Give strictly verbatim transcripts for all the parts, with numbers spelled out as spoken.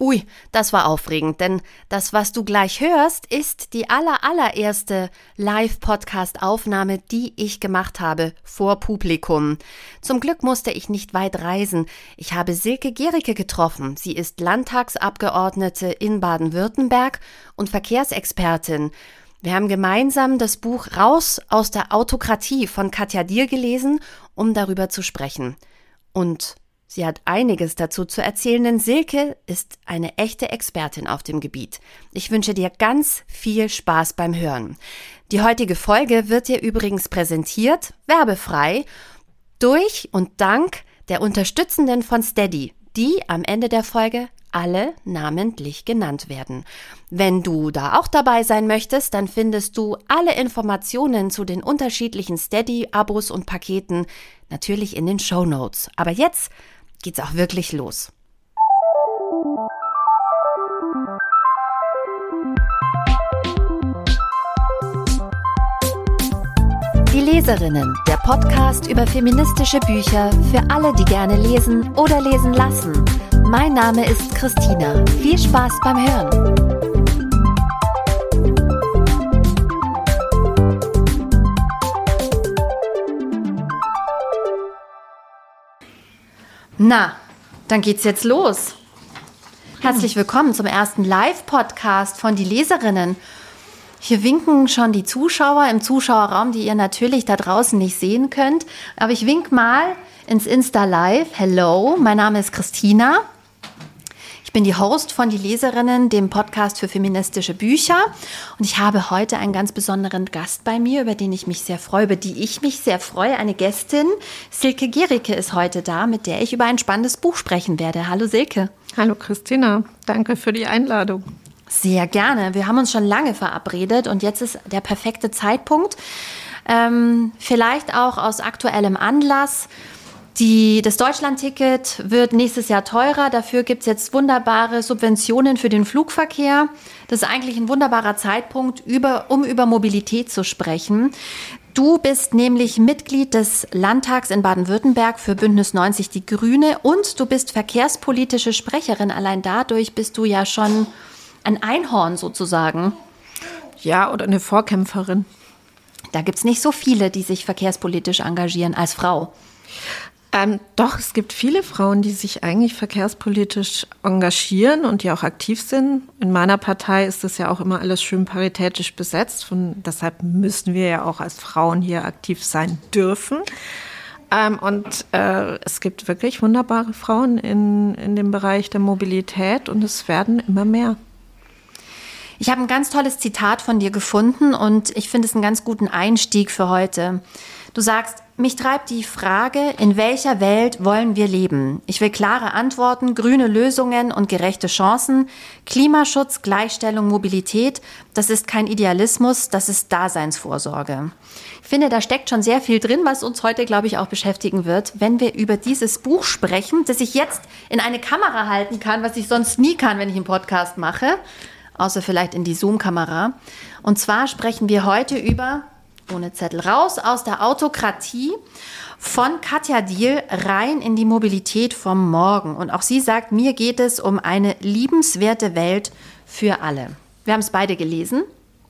Ui, das war aufregend, denn das, was du gleich hörst, ist die aller, allererste Live-Podcast-Aufnahme, die ich gemacht habe vor Publikum. Zum Glück musste ich nicht weit reisen. Ich habe Silke Gericke getroffen. Sie ist Landtagsabgeordnete in Baden-Württemberg und Verkehrsexpertin. Wir haben gemeinsam das Buch Raus aus der Autokratie von Katja Diehl gelesen, um darüber zu sprechen. Und sie hat einiges dazu zu erzählen, denn Silke ist eine echte Expertin auf dem Gebiet. Ich wünsche dir ganz viel Spaß beim Hören. Die heutige Folge wird dir übrigens präsentiert, werbefrei, durch und dank der Unterstützenden von Steady, die am Ende der Folge alle namentlich genannt werden. Wenn du da auch dabei sein möchtest, dann findest du alle Informationen zu den unterschiedlichen Steady-Abos und Paketen natürlich in den Shownotes. Aber jetzt geht's auch wirklich los. Die Leserinnen, der Podcast über feministische Bücher für alle, die gerne lesen oder lesen lassen. Mein Name ist Christina. Viel Spaß beim Hören. Na, dann geht's jetzt los. Herzlich willkommen zum ersten Live-Podcast von Die Leserinnen. Hier winken schon die Zuschauer im Zuschauerraum, die ihr natürlich da draußen nicht sehen könnt. Aber ich wink mal ins Insta-Live. Hello, mein Name ist Christina. Ich bin die Host von Die Leserinnen, dem Podcast für feministische Bücher. Und ich habe heute einen ganz besonderen Gast bei mir, über den ich mich sehr freue, über die ich mich sehr freue. Eine Gästin, Silke Gericke, ist heute da, mit der ich über ein spannendes Buch sprechen werde. Hallo Silke. Hallo Christina, danke für die Einladung. Sehr gerne. Wir haben uns schon lange verabredet und jetzt ist der perfekte Zeitpunkt. Ähm, vielleicht auch aus aktuellem Anlass. Die, das Deutschlandticket wird nächstes Jahr teurer. Dafür gibt es jetzt wunderbare Subventionen für den Flugverkehr. Das ist eigentlich ein wunderbarer Zeitpunkt, über, um über Mobilität zu sprechen. Du bist nämlich Mitglied des Landtags in Baden-Württemberg für Bündnis neunzig Die Grüne und du bist verkehrspolitische Sprecherin. Allein dadurch bist du ja schon ein Einhorn sozusagen. Ja, oder eine Vorkämpferin. Da gibt es nicht so viele, die sich verkehrspolitisch engagieren als Frau. Ähm, doch, es gibt viele Frauen, die sich eigentlich verkehrspolitisch engagieren und die auch aktiv sind. In meiner Partei ist das ja auch immer alles schön paritätisch besetzt. Und deshalb müssen wir ja auch als Frauen hier aktiv sein dürfen. Ähm, und äh, es gibt wirklich wunderbare Frauen in, in dem Bereich der Mobilität und es werden immer mehr. Ich habe ein ganz tolles Zitat von dir gefunden und ich finde es einen ganz guten Einstieg für heute. Du sagst, mich treibt die Frage, in welcher Welt wollen wir leben? Ich will klare Antworten, grüne Lösungen und gerechte Chancen. Klimaschutz, Gleichstellung, Mobilität, das ist kein Idealismus, das ist Daseinsvorsorge. Ich finde, da steckt schon sehr viel drin, was uns heute, glaube ich, auch beschäftigen wird, wenn wir über dieses Buch sprechen, das ich jetzt in eine Kamera halten kann, was ich sonst nie kann, wenn ich einen Podcast mache, außer vielleicht in die Zoom-Kamera. Und zwar sprechen wir heute über, ohne Zettel, Raus aus der Autokratie von Katja Diehl rein in die Mobilität vom Morgen. Und auch sie sagt, mir geht es um eine liebenswerte Welt für alle. Wir haben es beide gelesen.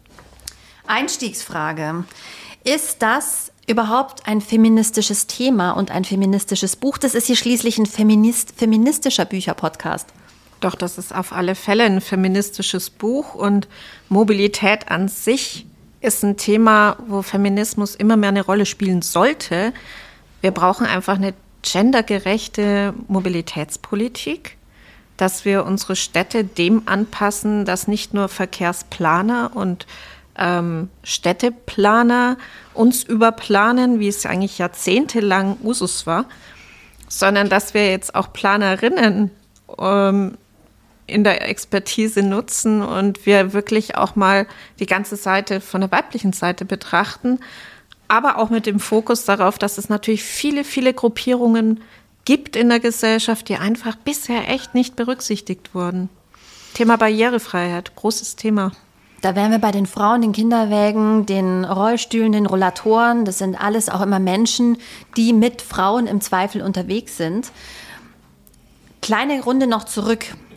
Einstiegsfrage. Ist das überhaupt ein feministisches Thema und ein feministisches Buch? Das ist hier schließlich ein Feminist, feministischer Bücherpodcast. Doch, das ist auf alle Fälle ein feministisches Buch und Mobilität an sich ist ein Thema, wo Feminismus immer mehr eine Rolle spielen sollte. Wir brauchen einfach eine gendergerechte Mobilitätspolitik, dass wir unsere Städte dem anpassen, dass nicht nur Verkehrsplaner und ähm, Städteplaner uns überplanen, wie es eigentlich jahrzehntelang Usus war, sondern dass wir jetzt auch Planerinnen ähm, in der Expertise nutzen und wir wirklich auch mal die ganze Seite von der weiblichen Seite betrachten, aber auch mit dem Fokus darauf, dass es natürlich viele, viele Gruppierungen gibt in der Gesellschaft, die einfach bisher echt nicht berücksichtigt wurden. Thema Barrierefreiheit, großes Thema. Da wären wir bei den Frauen, den Kinderwägen, den Rollstühlen, den Rollatoren. Das sind alles auch immer Menschen, die mit Frauen im Zweifel unterwegs sind. Kleine Runde noch zurück.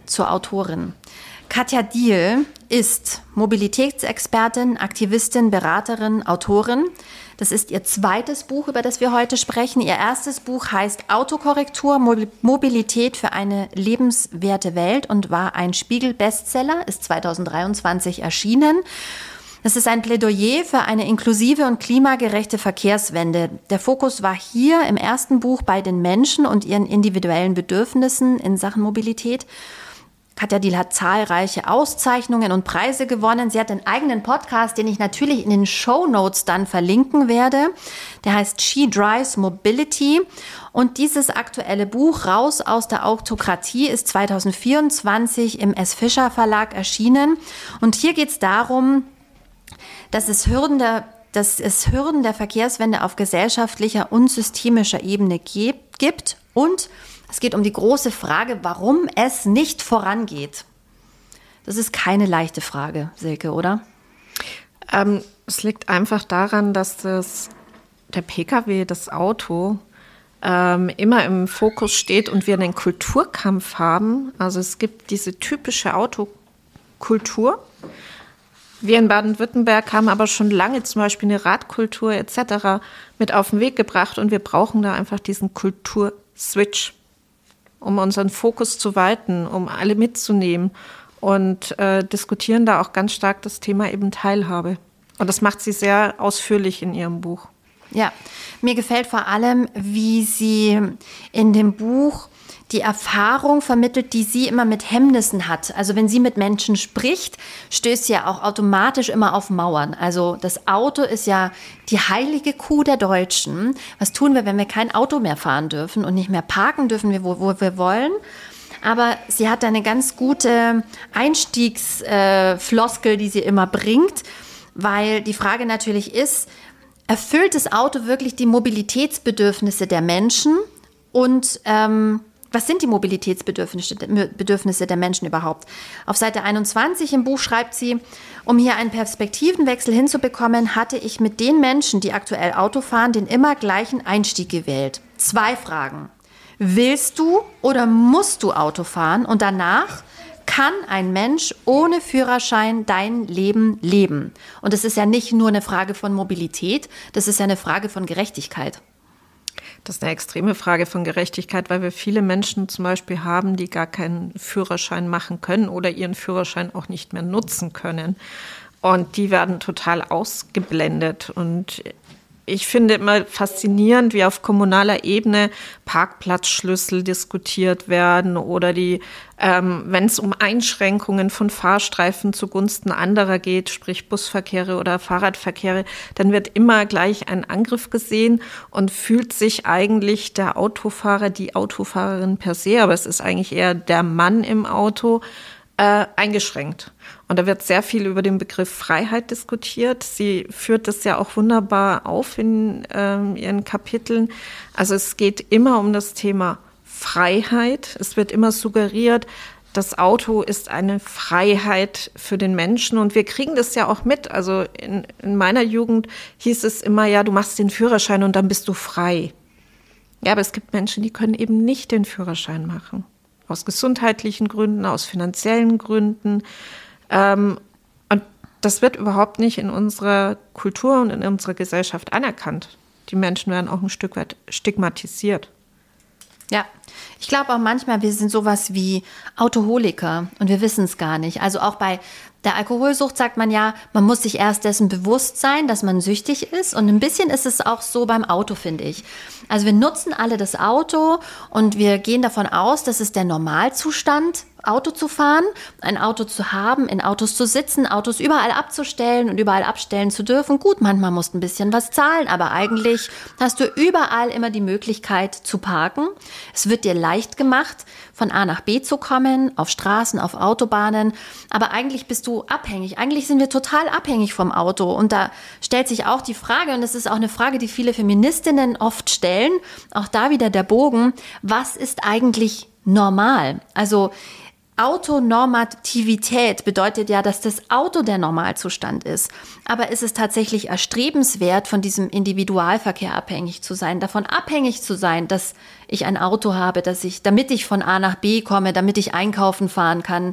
zur Autorin. Katja Diehl ist Mobilitätsexpertin, Aktivistin, Beraterin, Autorin. Das ist ihr zweites Buch, über das wir heute sprechen. Ihr erstes Buch heißt Autokorrektur, Mobilität für eine lebenswerte Welt und war ein Spiegel-Bestseller, ist zweitausenddreiundzwanzig erschienen. Das ist ein Plädoyer für eine inklusive und klimagerechte Verkehrswende. Der Fokus war hier im ersten Buch bei den Menschen und ihren individuellen Bedürfnissen in Sachen Mobilität. Katja Diehl hat zahlreiche Auszeichnungen und Preise gewonnen. Sie hat einen eigenen Podcast, den ich natürlich in den Shownotes dann verlinken werde. Der heißt She Drives Mobility. Und dieses aktuelle Buch Raus aus der Autokratie ist zweitausendvierundzwanzig im S. Fischer Verlag erschienen. Und hier geht es darum, dass es Hürden der, dass es Hürden der Verkehrswende auf gesellschaftlicher und systemischer Ebene gibt. Und es geht um die große Frage, warum es nicht vorangeht. Das ist keine leichte Frage, Silke, oder? Ähm, es liegt einfach daran, dass das, der Pkw, das Auto, ähm, immer im Fokus steht und wir einen Kulturkampf haben. Also es gibt diese typische Autokultur. Wir in Baden-Württemberg haben aber schon lange zum Beispiel eine Radkultur et cetera mit auf den Weg gebracht und wir brauchen da einfach diesen Kulturswitch, um unseren Fokus zu weiten, um alle mitzunehmen und äh, diskutieren da auch ganz stark das Thema eben Teilhabe. Und das macht sie sehr ausführlich in ihrem Buch. Ja, mir gefällt vor allem, wie sie in dem Buch die Erfahrung vermittelt, die sie immer mit Hemmnissen hat. Also wenn sie mit Menschen spricht, stößt sie ja auch automatisch immer auf Mauern. Also das Auto ist ja die heilige Kuh der Deutschen. Was tun wir, wenn wir kein Auto mehr fahren dürfen und nicht mehr parken dürfen, wo, wo wir wollen? Aber sie hat eine ganz gute Einstiegsfloskel, äh, die sie immer bringt, weil die Frage natürlich ist, erfüllt das Auto wirklich die Mobilitätsbedürfnisse der Menschen und ähm, was sind die Mobilitätsbedürfnisse Bedürfnisse der Menschen überhaupt? Auf Seite einundzwanzig im Buch schreibt sie, um hier einen Perspektivenwechsel hinzubekommen, hatte ich mit den Menschen, die aktuell Auto fahren, den immer gleichen Einstieg gewählt. Zwei Fragen. Willst du oder musst du Auto fahren? Und danach, kann ein Mensch ohne Führerschein dein Leben leben? Und es ist ja nicht nur eine Frage von Mobilität, das ist ja eine Frage von Gerechtigkeit. Das ist eine extreme Frage von Gerechtigkeit, weil wir viele Menschen zum Beispiel haben, die gar keinen Führerschein machen können oder ihren Führerschein auch nicht mehr nutzen können. Und die werden total ausgeblendet. Und ich finde immer faszinierend, wie auf kommunaler Ebene Parkplatzschlüssel diskutiert werden oder die, ähm, wenn es um Einschränkungen von Fahrstreifen zugunsten anderer geht, sprich Busverkehre oder Fahrradverkehre, dann wird immer gleich ein Angriff gesehen und fühlt sich eigentlich der Autofahrer, die Autofahrerin per se, aber es ist eigentlich eher der Mann im Auto, äh, eingeschränkt. Und da wird sehr viel über den Begriff Freiheit diskutiert. Sie führt das ja auch wunderbar auf in ähm, ihren Kapiteln. Also es geht immer um das Thema Freiheit. Es wird immer suggeriert, das Auto ist eine Freiheit für den Menschen. Und wir kriegen das ja auch mit. Also in, in meiner Jugend hieß es immer, ja, du machst den Führerschein und dann bist du frei. Ja, aber es gibt Menschen, die können eben nicht den Führerschein machen. Aus gesundheitlichen Gründen, aus finanziellen Gründen. Ähm, und das wird überhaupt nicht in unserer Kultur und in unserer Gesellschaft anerkannt. Die Menschen werden auch ein Stück weit stigmatisiert. Ja, ich glaube auch manchmal, wir sind sowas wie Autoholiker und wir wissen es gar nicht. Also auch bei der Alkoholsucht sagt man ja, man muss sich erst dessen bewusst sein, dass man süchtig ist. Und ein bisschen ist es auch so beim Auto, finde ich. Also wir nutzen alle das Auto und wir gehen davon aus, dass es der Normalzustand Auto zu fahren, ein Auto zu haben, in Autos zu sitzen, Autos überall abzustellen und überall abstellen zu dürfen. Gut, manchmal musst du ein bisschen was zahlen, aber eigentlich hast du überall immer die Möglichkeit zu parken. Es wird dir leicht gemacht, von A nach B zu kommen, auf Straßen, auf Autobahnen. Aber eigentlich bist du abhängig. Eigentlich sind wir total abhängig vom Auto. Und da stellt sich auch die Frage, und das ist auch eine Frage, die viele Feministinnen oft stellen, auch da wieder der Bogen, was ist eigentlich normal? Also Autonormativität bedeutet ja, dass das Auto der Normalzustand ist. Aber ist es tatsächlich erstrebenswert, von diesem Individualverkehr abhängig zu sein, davon abhängig zu sein, dass ich ein Auto habe, dass ich, damit ich von A nach B komme, damit ich einkaufen fahren kann?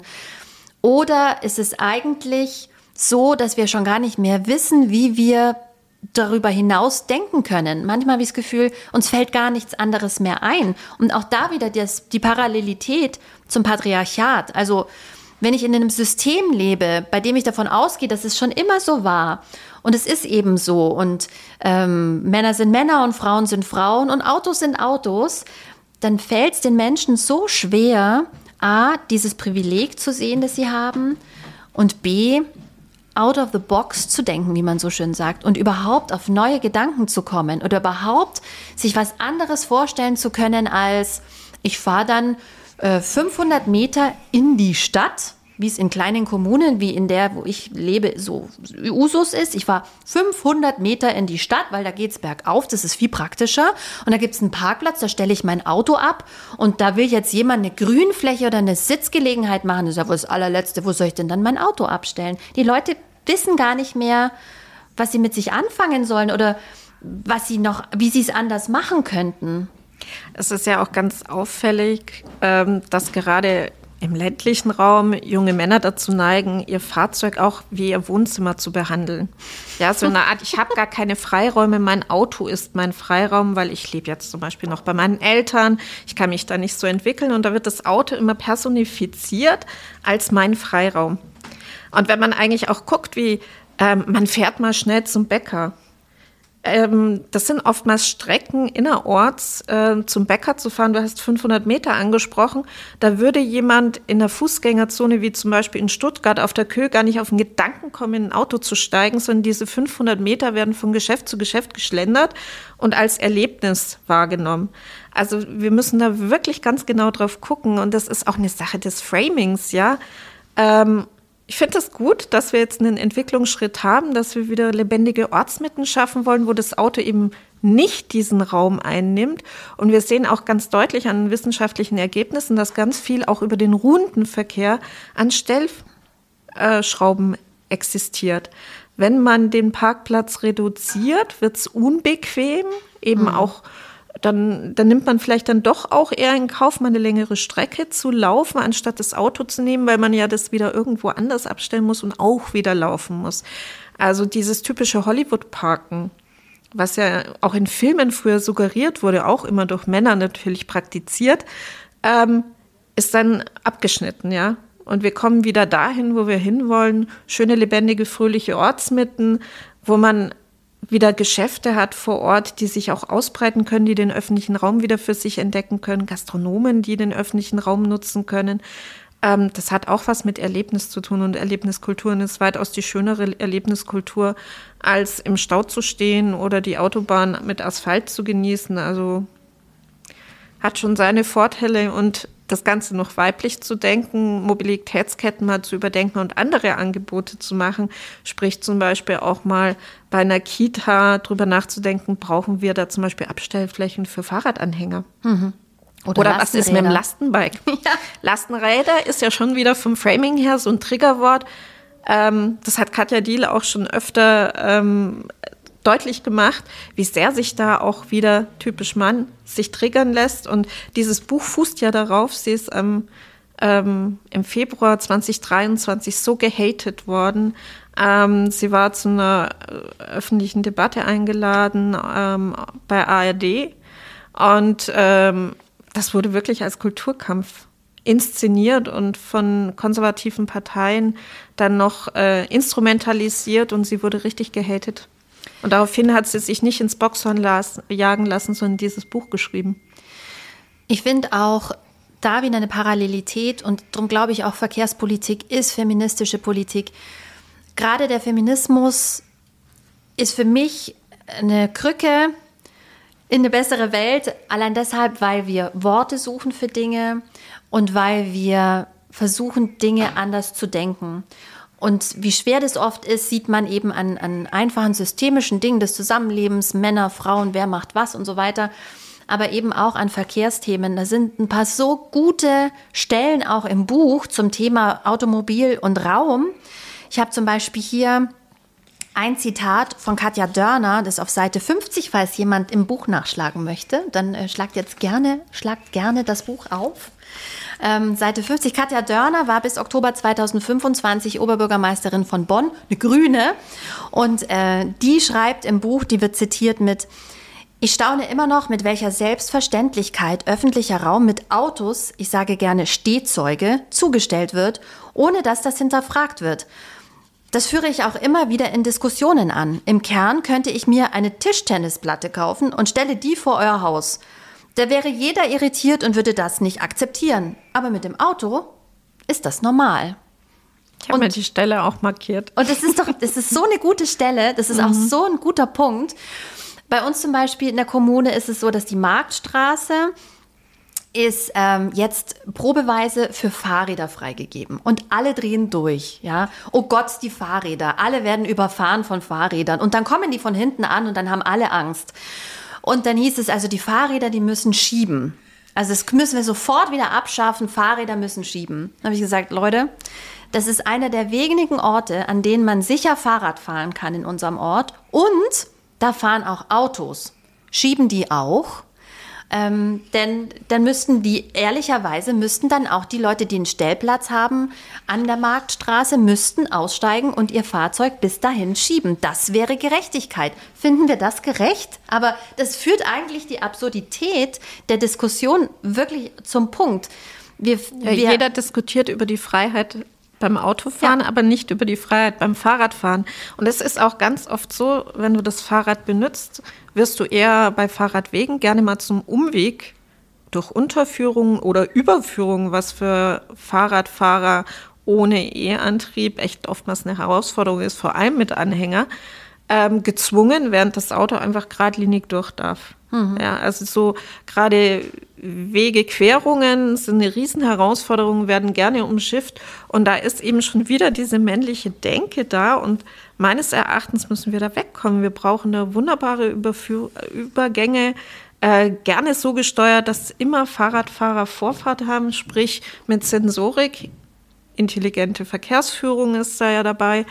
Oder ist es eigentlich so, dass wir schon gar nicht mehr wissen, wie wir darüber hinaus denken können? Manchmal habe ich das Gefühl, uns fällt gar nichts anderes mehr ein. Und auch da wieder das, die Parallelität zum Patriarchat. Also wenn ich in einem System lebe, bei dem ich davon ausgehe, dass es schon immer so war und es ist eben so und ähm, Männer sind Männer und Frauen sind Frauen und Autos sind Autos, dann fällt es den Menschen so schwer, a, dieses Privileg zu sehen, das sie haben, und b, out of the box zu denken, wie man so schön sagt, und überhaupt auf neue Gedanken zu kommen oder überhaupt sich was anderes vorstellen zu können, als ich fahre dann äh, fünfhundert Meter in die Stadt, wie es in kleinen Kommunen, wie in der, wo ich lebe, so Usus ist. Ich fahre fünfhundert Meter in die Stadt, weil da geht's bergauf, das ist viel praktischer. Und da gibt's einen Parkplatz, da stelle ich mein Auto ab und da will jetzt jemand eine Grünfläche oder eine Sitzgelegenheit machen. Das ist ja wohl das allerletzte, wo soll ich denn dann mein Auto abstellen? Die Leute wissen gar nicht mehr, was sie mit sich anfangen sollen oder was sie noch, wie sie es anders machen könnten. Es ist ja auch ganz auffällig, dass gerade im ländlichen Raum junge Männer dazu neigen, ihr Fahrzeug auch wie ihr Wohnzimmer zu behandeln. Ja, so eine Art, ich habe gar keine Freiräume, mein Auto ist mein Freiraum, weil ich lebe jetzt zum Beispiel noch bei meinen Eltern, ich kann mich da nicht so entwickeln und da wird das Auto immer personifiziert als mein Freiraum. Und wenn man eigentlich auch guckt, wie ähm, man fährt mal schnell zum Bäcker, Ähm, das sind oftmals Strecken innerorts äh, zum Bäcker zu fahren. Du hast fünfhundert Meter angesprochen. Da würde jemand in der Fußgängerzone, wie zum Beispiel in Stuttgart auf der Köh, gar nicht auf den Gedanken kommen, in ein Auto zu steigen, sondern diese fünfhundert Meter werden von Geschäft zu Geschäft geschlendert und als Erlebnis wahrgenommen. Also wir müssen da wirklich ganz genau drauf gucken. Und das ist auch eine Sache des Framings, ja. Ähm, Ich finde es gut, dass wir jetzt einen Entwicklungsschritt haben, dass wir wieder lebendige Ortsmitten schaffen wollen, wo das Auto eben nicht diesen Raum einnimmt. Und wir sehen auch ganz deutlich an wissenschaftlichen Ergebnissen, dass ganz viel auch über den ruhenden Verkehr an Stellschrauben existiert. Wenn man den Parkplatz reduziert, wird es unbequem, eben mhm. auch Dann, dann nimmt man vielleicht dann doch auch eher in Kauf, mal eine längere Strecke zu laufen, anstatt das Auto zu nehmen, weil man ja das wieder irgendwo anders abstellen muss und auch wieder laufen muss. Also dieses typische Hollywood-Parken, was ja auch in Filmen früher suggeriert wurde, auch immer durch Männer natürlich praktiziert, ähm, ist dann abgeschnitten, ja. Und wir kommen wieder dahin, wo wir hinwollen, schöne, lebendige, fröhliche Ortsmitten, wo man wieder Geschäfte hat vor Ort, die sich auch ausbreiten können, die den öffentlichen Raum wieder für sich entdecken können, Gastronomen, die den öffentlichen Raum nutzen können. Ähm, das hat auch was mit Erlebnis zu tun und Erlebniskulturen ist weitaus die schönere Erlebniskultur, als im Stau zu stehen oder die Autobahn mit Asphalt zu genießen. Also hat schon seine Vorteile und das Ganze noch weiblich zu denken, Mobilitätsketten mal zu überdenken und andere Angebote zu machen, sprich zum Beispiel auch mal bei einer Kita drüber nachzudenken, brauchen wir da zum Beispiel Abstellflächen für Fahrradanhänger? Mhm. Oder, Oder was ist mit dem Lastenbike? Ja. Lastenräder ist ja schon wieder vom Framing her so ein Triggerwort. Ähm, das hat Katja Diel auch schon öfter ähm, deutlich gemacht, wie sehr sich da auch wieder typisch Mann sich triggern lässt. Und dieses Buch fußt ja darauf, sie ist ähm, ähm, im Februar zwanzig dreiundzwanzig so gehatet worden. Ähm, sie war zu einer öffentlichen Debatte eingeladen ähm, bei A R D und ähm, das wurde wirklich als Kulturkampf inszeniert und von konservativen Parteien dann noch äh, instrumentalisiert und sie wurde richtig gehatet. Und daraufhin hat sie sich nicht ins Boxhorn las- jagen lassen, sondern dieses Buch geschrieben. Ich finde auch da wieder eine Parallelität und darum glaube ich auch, Verkehrspolitik ist feministische Politik. Gerade der Feminismus ist für mich eine Krücke in eine bessere Welt, allein deshalb, weil wir Worte suchen für Dinge und weil wir versuchen, Dinge anders zu denken. Und wie schwer das oft ist, sieht man eben an, an einfachen systemischen Dingen des Zusammenlebens, Männer, Frauen, wer macht was und so weiter. aber eben auch an Verkehrsthemen. Da sind ein paar so gute Stellen auch im Buch zum Thema Automobil und Raum. Ich habe zum Beispiel hier ein Zitat von Katja Dörner, das ist auf Seite fünfzig, falls jemand im Buch nachschlagen möchte. Dann äh, schlagt jetzt gerne, schlagt gerne das Buch auf. Ähm, Seite fünfzig. Katja Dörner war bis Oktober zweitausendfünfundzwanzig Oberbürgermeisterin von Bonn, eine Grüne. Und äh, die schreibt im Buch, die wird zitiert mit: Ich staune immer noch, mit welcher Selbstverständlichkeit öffentlicher Raum mit Autos, ich sage gerne Stehzeuge, zugestellt wird, ohne dass das hinterfragt wird. Das führe ich auch immer wieder in Diskussionen an. Im Kern könnte ich mir eine Tischtennisplatte kaufen und stelle die vor euer Haus. Da wäre jeder irritiert und würde das nicht akzeptieren. Aber mit dem Auto ist das normal. Ich habe mir die Stelle auch markiert. Und das ist doch, das ist so eine gute Stelle, das ist mhm. auch so ein guter Punkt. Bei uns zum Beispiel in der Kommune ist es so, dass die Marktstraße ist ähm, jetzt probeweise für Fahrräder freigegeben. Und alle drehen durch. Ja? Oh Gott, die Fahrräder. Alle werden überfahren von Fahrrädern. Und dann kommen die von hinten an und dann haben alle Angst. Und dann hieß es also, die Fahrräder, die müssen schieben. Also das müssen wir sofort wieder abschaffen. Fahrräder müssen schieben. Dann habe ich gesagt, Leute, das ist einer der wenigen Orte, an denen man sicher Fahrrad fahren kann in unserem Ort. Und da fahren auch Autos. Schieben die auch? Ähm, denn dann müssten die, ehrlicherweise müssten dann auch die Leute, die einen Stellplatz haben an der Marktstraße, müssten aussteigen und ihr Fahrzeug bis dahin schieben. Das wäre Gerechtigkeit. Finden wir das gerecht? Aber das führt eigentlich die Absurdität der Diskussion wirklich zum Punkt. Wir, ja, wir, jeder diskutiert über die Freiheit beim Autofahren, ja. aber nicht über die Freiheit beim Fahrradfahren. Und es ist auch ganz oft so, wenn du das Fahrrad benutzt, wirst du eher bei Fahrradwegen gerne mal zum Umweg durch Unterführungen oder Überführungen, was für Fahrradfahrer ohne E-Antrieb echt oftmals eine Herausforderung ist, vor allem mit Anhänger, ähm, gezwungen, während das Auto einfach geradlinig durch darf. Mhm. Ja, also so gerade Wegequerungen sind eine Riesenherausforderung, werden gerne umschifft. Und da ist eben schon wieder diese männliche Denke da. Und meines Erachtens müssen wir da wegkommen. Wir brauchen da wunderbare Überführ- Übergänge, äh, gerne so gesteuert, dass immer Fahrradfahrer Vorfahrt haben, sprich mit Sensorik. Intelligente Verkehrsführung ist da ja dabei.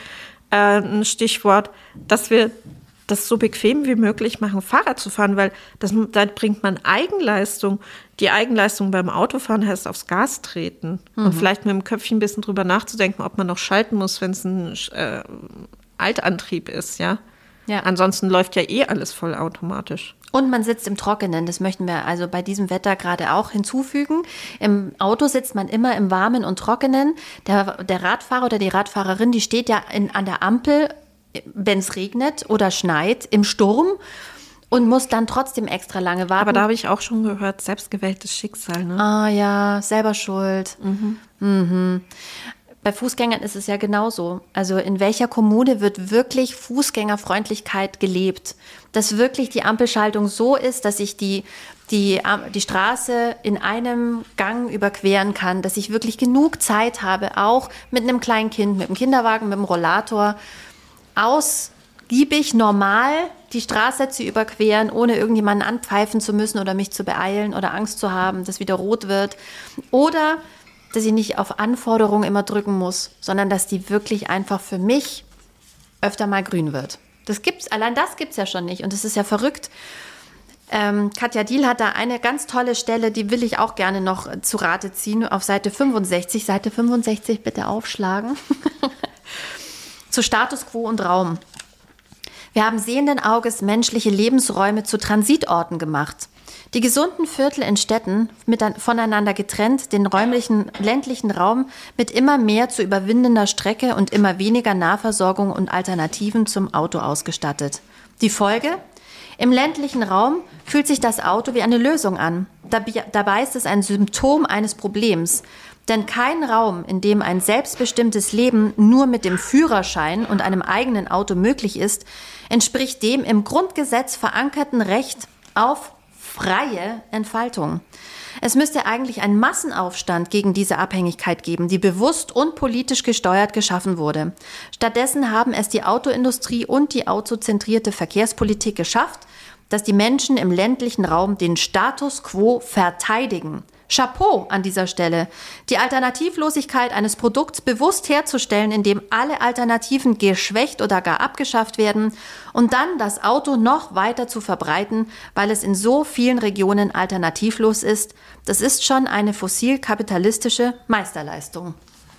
Ein Stichwort, dass wir das so bequem wie möglich machen, Fahrrad zu fahren, weil das, da bringt man Eigenleistung. Die Eigenleistung beim Autofahren heißt aufs Gas treten mhm. und vielleicht mit dem Köpfchen ein bisschen drüber nachzudenken, ob man noch schalten muss, wenn es ein äh, Altantrieb ist, ja? Ja. Ansonsten läuft ja eh alles vollautomatisch. Und man sitzt im Trockenen, das möchten wir also bei diesem Wetter gerade auch hinzufügen. Im Auto sitzt man immer im Warmen und Trockenen. Der, der Radfahrer oder die Radfahrerin, die steht ja in, an der Ampel, wenn es regnet oder schneit, im Sturm und muss dann trotzdem extra lange warten. Aber da habe ich auch schon gehört, selbstgewähltes Schicksal. Ne? Ah ja, selber schuld. Mhm. Mhm. Bei Fußgängern ist es ja genauso. Also in welcher Kommune wird wirklich Fußgängerfreundlichkeit gelebt? Dass wirklich die Ampelschaltung so ist, dass ich die, die, die Straße in einem Gang überqueren kann, dass ich wirklich genug Zeit habe, auch mit einem kleinen Kind, mit einem Kinderwagen, mit einem Rollator, ausgiebig, normal die Straße zu überqueren, ohne irgendjemanden anpfeifen zu müssen oder mich zu beeilen oder Angst zu haben, dass wieder rot wird. Oder dass ich nicht auf Anforderungen immer drücken muss, sondern dass die wirklich einfach für mich öfter mal grün wird. Das gibt's, allein das gibt's ja schon nicht und das ist ja verrückt. Ähm, Katja Diehl hat da eine ganz tolle Stelle, die will ich auch gerne noch zu Rate ziehen, auf Seite fünfundsechzig. Seite fünfundsechzig bitte aufschlagen. Zu Status Quo und Raum. Wir haben sehenden Auges menschliche Lebensräume zu Transitorten gemacht. Die gesunden Viertel in Städten, mit, voneinander getrennt, den räumlichen, ländlichen Raum mit immer mehr zu überwindender Strecke und immer weniger Nahversorgung und Alternativen zum Auto ausgestattet. Die Folge? Im ländlichen Raum fühlt sich das Auto wie eine Lösung an. Dabei ist es ein Symptom eines Problems. Denn kein Raum, in dem ein selbstbestimmtes Leben nur mit dem Führerschein und einem eigenen Auto möglich ist, entspricht dem im Grundgesetz verankerten Recht auf freie Entfaltung. Es müsste eigentlich einen Massenaufstand gegen diese Abhängigkeit geben, die bewusst und politisch gesteuert geschaffen wurde. Stattdessen haben es die Autoindustrie und die autozentrierte Verkehrspolitik geschafft, dass die Menschen im ländlichen Raum den Status quo verteidigen. Chapeau an dieser Stelle. Die Alternativlosigkeit eines Produkts bewusst herzustellen, indem alle Alternativen geschwächt oder gar abgeschafft werden und dann das Auto noch weiter zu verbreiten, weil es in so vielen Regionen alternativlos ist, das ist schon eine fossil-kapitalistische Meisterleistung.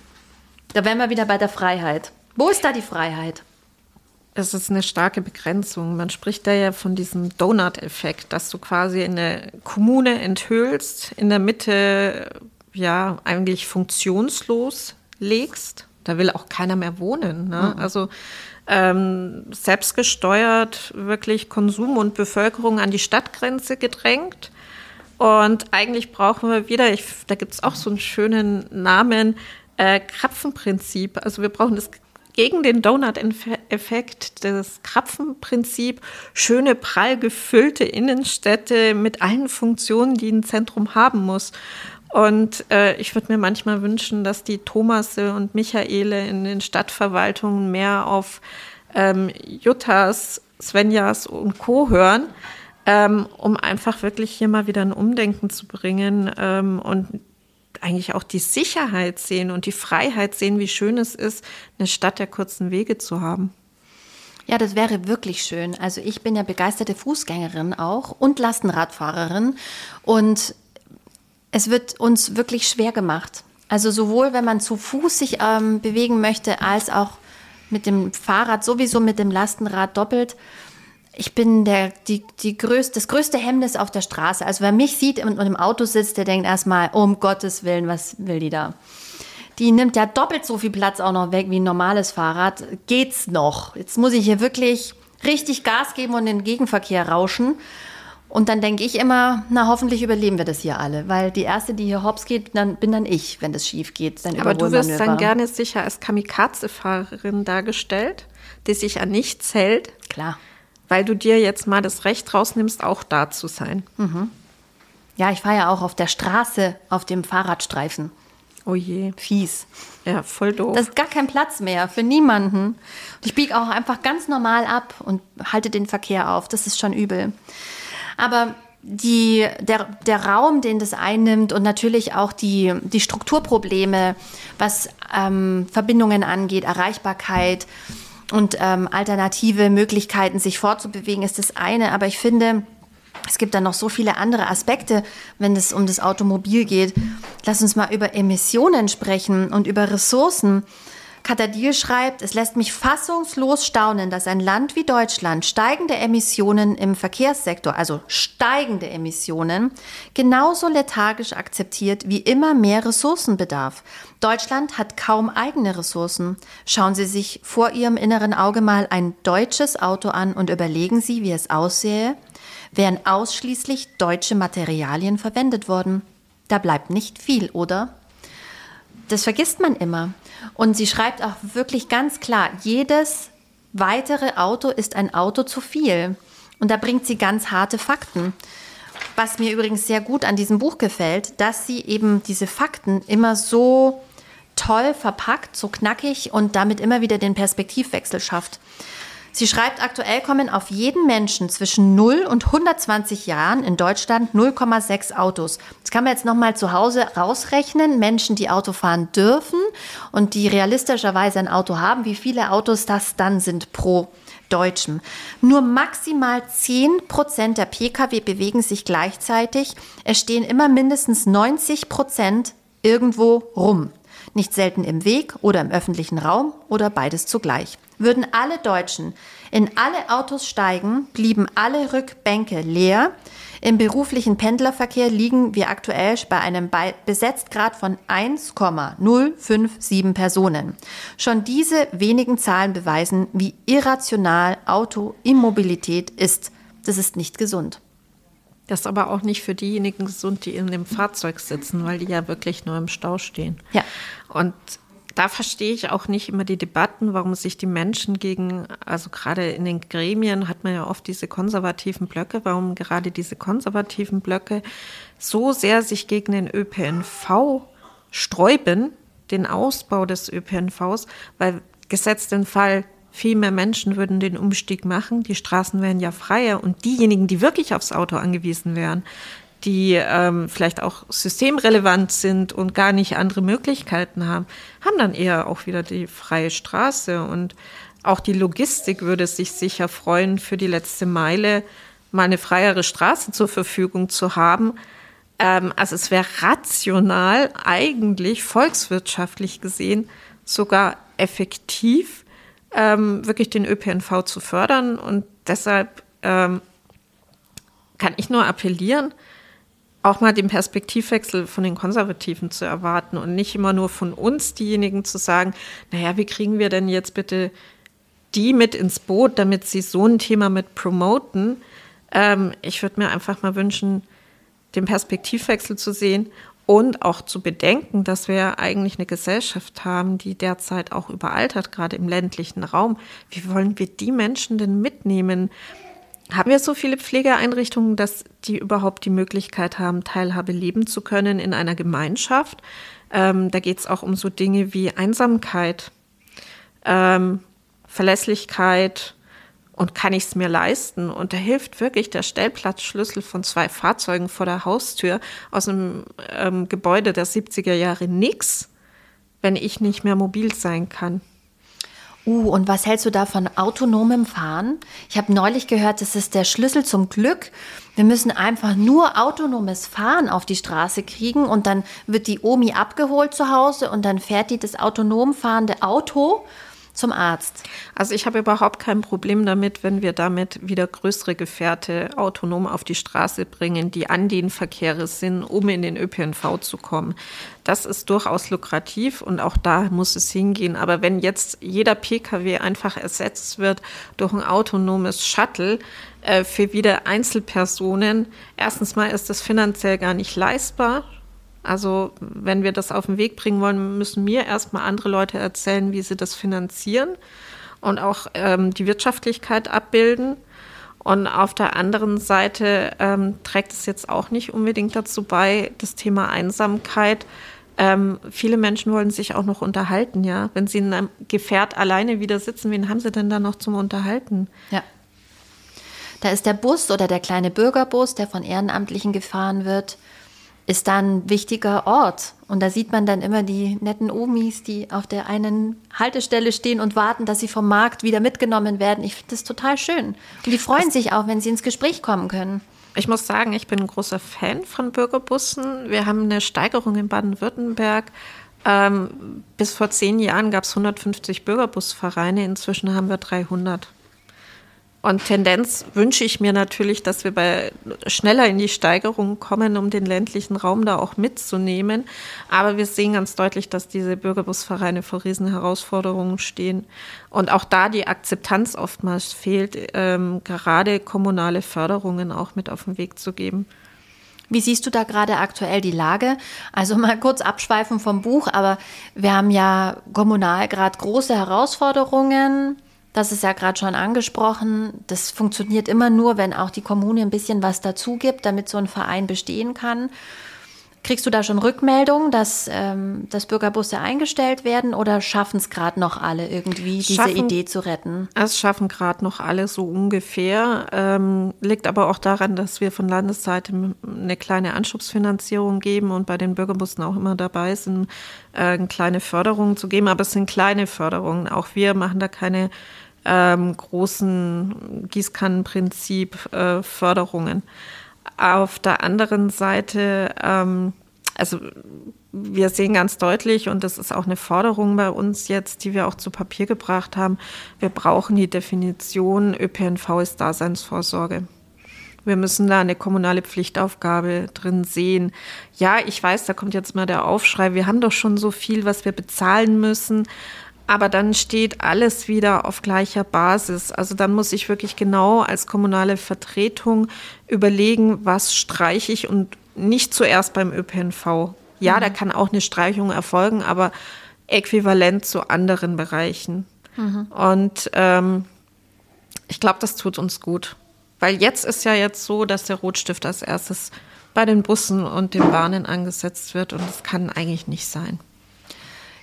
Da wären wir wieder bei der Freiheit. Wo ist da die Freiheit? Es ist eine starke Begrenzung. Man spricht da ja von diesem Donut-Effekt, dass du quasi eine Kommune enthüllst, in der Mitte ja eigentlich funktionslos legst. Da will auch keiner mehr wohnen. Ne? Mhm. Also ähm, selbstgesteuert wirklich Konsum und Bevölkerung an die Stadtgrenze gedrängt. Und eigentlich brauchen wir wieder, ich, da gibt es auch so einen schönen Namen, äh, Krapfenprinzip. Also wir brauchen das gegen den Donut-Effekt, das Krapfenprinzip, schöne, prall gefüllte Innenstädte mit allen Funktionen, die ein Zentrum haben muss. Und äh, ich würde mir manchmal wünschen, dass die Thomasse und Michaele in den Stadtverwaltungen mehr auf ähm, Juttas, Svenjas und Co. hören, ähm, um einfach wirklich hier mal wieder ein Umdenken zu bringen ähm, und eigentlich auch die Sicherheit sehen und die Freiheit sehen, wie schön es ist, eine Stadt der kurzen Wege zu haben. Ja, das wäre wirklich schön. Also ich bin ja begeisterte Fußgängerin auch und Lastenradfahrerin und es wird uns wirklich schwer gemacht. Also sowohl, wenn man zu Fuß sich ähm, bewegen möchte, als auch mit dem Fahrrad, sowieso mit dem Lastenrad doppelt. Ich bin der, die, die größte, das größte Hemmnis auf der Straße. Also wer mich sieht und im Auto sitzt, der denkt erstmal, oh, um Gottes Willen, was will die da? Die nimmt ja doppelt so viel Platz auch noch weg wie ein normales Fahrrad. Geht's noch? Jetzt muss ich hier wirklich richtig Gas geben und in den Gegenverkehr rauschen. Und dann denke ich immer, na hoffentlich überleben wir das hier alle. Weil die Erste, die hier hops geht, dann bin dann ich, wenn das schief geht. Dann aber du wirst dann gerne sicher als Kamikaze-Fahrerin dargestellt, die sich an nichts hält. Klar. Weil du dir jetzt mal das Recht rausnimmst, auch da zu sein. Mhm. Ja, ich fahre ja auch auf der Straße auf dem Fahrradstreifen. Oh je. Fies. Ja, voll doof. Da ist gar kein Platz mehr für niemanden. Und ich biege auch einfach ganz normal ab und halte den Verkehr auf. Das ist schon übel. Aber die, der, der Raum, den das einnimmt und natürlich auch die, die Strukturprobleme, was ähm, Verbindungen angeht, Erreichbarkeit und ähm, alternative Möglichkeiten, sich fortzubewegen, ist das eine. Aber ich finde, es gibt dann noch so viele andere Aspekte, wenn es um das Automobil geht. Lass uns mal über Emissionen sprechen und über Ressourcen. Katadil schreibt, es lässt mich fassungslos staunen, dass ein Land wie Deutschland steigende Emissionen im Verkehrssektor, also steigende Emissionen, genauso lethargisch akzeptiert wie immer mehr Ressourcenbedarf. Deutschland hat kaum eigene Ressourcen. Schauen Sie sich vor Ihrem inneren Auge mal ein deutsches Auto an und überlegen Sie, wie es aussähe, wären ausschließlich deutsche Materialien verwendet worden. Da bleibt nicht viel, oder? Das vergisst man immer. Und sie schreibt auch wirklich ganz klar, jedes weitere Auto ist ein Auto zu viel. Und da bringt sie ganz harte Fakten. Was mir übrigens sehr gut an diesem Buch gefällt, dass sie eben diese Fakten immer so toll verpackt, so knackig und damit immer wieder den Perspektivwechsel schafft. Sie schreibt, aktuell kommen auf jeden Menschen zwischen null und hundertzwanzig Jahren in Deutschland null Komma sechs Autos. Das kann man jetzt nochmal zu Hause rausrechnen. Menschen, die Auto fahren dürfen und die realistischerweise ein Auto haben, wie viele Autos das dann sind pro Deutschen. Nur maximal zehn Prozent der Pkw bewegen sich gleichzeitig. Es stehen immer mindestens neunzig Prozent irgendwo rum. Nicht selten im Weg oder im öffentlichen Raum oder beides zugleich. Würden alle Deutschen in alle Autos steigen, blieben alle Rückbänke leer. Im beruflichen Pendlerverkehr liegen wir aktuell bei einem Besetztgrad von eins Komma null fünf sieben Personen. Schon diese wenigen Zahlen beweisen, wie irrational Autoimmobilität ist. Das ist nicht gesund. Das ist aber auch nicht für diejenigen gesund, die in dem Fahrzeug sitzen, weil die ja wirklich nur im Stau stehen. Ja. Und da verstehe ich auch nicht immer die Debatten, warum sich die Menschen gegen, also gerade in den Gremien hat man ja oft diese konservativen Blöcke, warum gerade diese konservativen Blöcke so sehr sich gegen den Ö P N V sträuben, den Ausbau des Ö P N Vs, weil gesetzt den Fall, viel mehr Menschen würden den Umstieg machen, die Straßen wären ja freier und diejenigen, die wirklich aufs Auto angewiesen wären, die ähm, vielleicht auch systemrelevant sind und gar nicht andere Möglichkeiten haben, haben dann eher auch wieder die freie Straße. Und auch die Logistik würde sich sicher freuen, für die letzte Meile mal eine freiere Straße zur Verfügung zu haben. Ähm, also es wäre rational, eigentlich volkswirtschaftlich gesehen, sogar effektiv, ähm, wirklich den Ö P N V zu fördern. Und deshalb ähm, kann ich nur appellieren, auch mal den Perspektivwechsel von den Konservativen zu erwarten und nicht immer nur von uns, diejenigen zu sagen, naja, wie kriegen wir denn jetzt bitte die mit ins Boot, damit sie so ein Thema mit promoten. Ähm, ich würde mir einfach mal wünschen, den Perspektivwechsel zu sehen und auch zu bedenken, dass wir eigentlich eine Gesellschaft haben, die derzeit auch überaltert, gerade im ländlichen Raum. Wie wollen wir die Menschen denn mitnehmen? Haben wir so viele Pflegeeinrichtungen, dass die überhaupt die Möglichkeit haben, Teilhabe leben zu können in einer Gemeinschaft? Ähm, da geht es auch um so Dinge wie Einsamkeit, ähm, Verlässlichkeit und kann ich es mir leisten? Und da hilft wirklich der Stellplatzschlüssel von zwei Fahrzeugen vor der Haustür aus einem ähm, Gebäude der siebziger Jahre nix, wenn ich nicht mehr mobil sein kann. Uh, und was hältst du da von autonomem Fahren? Ich habe neulich gehört, das ist der Schlüssel zum Glück. Wir müssen einfach nur autonomes Fahren auf die Straße kriegen und dann wird die Omi abgeholt zu Hause und dann fährt die das autonom fahrende Auto zum Arzt. Also ich habe überhaupt kein Problem damit, wenn wir damit wieder größere Gefährte autonom auf die Straße bringen, die an den Verkehre sind, um in den Ö P N V zu kommen. Das ist durchaus lukrativ und auch da muss es hingehen. Aber wenn jetzt jeder P K W einfach ersetzt wird durch ein autonomes Shuttle äh, für wieder Einzelpersonen, erstens mal ist das finanziell gar nicht leistbar. Also wenn wir das auf den Weg bringen wollen, müssen mir erstmal andere Leute erzählen, wie sie das finanzieren und auch ähm, die Wirtschaftlichkeit abbilden. Und auf der anderen Seite ähm, trägt es jetzt auch nicht unbedingt dazu bei, das Thema Einsamkeit. Ähm, viele Menschen wollen sich auch noch unterhalten, ja. Wenn sie in einem Gefährt alleine wieder sitzen, wen haben sie denn da noch zum Unterhalten? Ja. Da ist der Bus oder der kleine Bürgerbus, der von Ehrenamtlichen gefahren wird, ist da ein wichtiger Ort. Und da sieht man dann immer die netten Omis, die auf der einen Haltestelle stehen und warten, dass sie vom Markt wieder mitgenommen werden. Ich finde das total schön. Und die freuen sich auch, wenn sie ins Gespräch kommen können. Ich muss sagen, ich bin ein großer Fan von Bürgerbussen. Wir haben eine Steigerung in Baden-Württemberg. Ähm, bis vor zehn Jahren gab es hundertfünfzig Bürgerbusvereine. Inzwischen haben wir dreihundert. Und Tendenz wünsche ich mir natürlich, dass wir bei schneller in die Steigerung kommen, um den ländlichen Raum da auch mitzunehmen. Aber wir sehen ganz deutlich, dass diese Bürgerbusvereine vor riesen Herausforderungen stehen. Und auch da die Akzeptanz oftmals fehlt, ähm, gerade kommunale Förderungen auch mit auf den Weg zu geben. Wie siehst du da gerade aktuell die Lage? Also mal kurz abschweifen vom Buch, aber wir haben ja kommunal gerade große Herausforderungen. Das ist ja gerade schon angesprochen. Das funktioniert immer nur, wenn auch die Kommune ein bisschen was dazu gibt, damit so ein Verein bestehen kann. Kriegst du da schon Rückmeldungen, dass, ähm, dass Bürgerbusse eingestellt werden oder schaffen es gerade noch alle irgendwie, diese schaffen, Idee zu retten? Es schaffen gerade noch alle so ungefähr. Ähm, liegt aber auch daran, dass wir von Landesseite eine kleine Anschubsfinanzierung geben und bei den Bürgerbussen auch immer dabei sind, äh, eine kleine Förderung zu geben. Aber es sind kleine Förderungen. Auch wir machen da keine ähm, großen Gießkannenprinzip äh, Förderungen. Auf der anderen Seite, ähm, also wir sehen ganz deutlich, und das ist auch eine Forderung bei uns jetzt, die wir auch zu Papier gebracht haben, wir brauchen die Definition, Ö P N V ist Daseinsvorsorge. Wir müssen da eine kommunale Pflichtaufgabe drin sehen. Ja, ich weiß, da kommt jetzt mal der Aufschrei, wir haben doch schon so viel, was wir bezahlen müssen. Aber dann steht alles wieder auf gleicher Basis. Also dann muss ich wirklich genau als kommunale Vertretung überlegen, was streiche ich und nicht zuerst beim Ö P N V. Ja, mhm. Da kann auch eine Streichung erfolgen, aber äquivalent zu anderen Bereichen. Mhm. Und ähm, ich glaube, das tut uns gut. Weil jetzt ist ja jetzt so, dass der Rotstift als erstes bei den Bussen und den Bahnen angesetzt wird und das kann eigentlich nicht sein.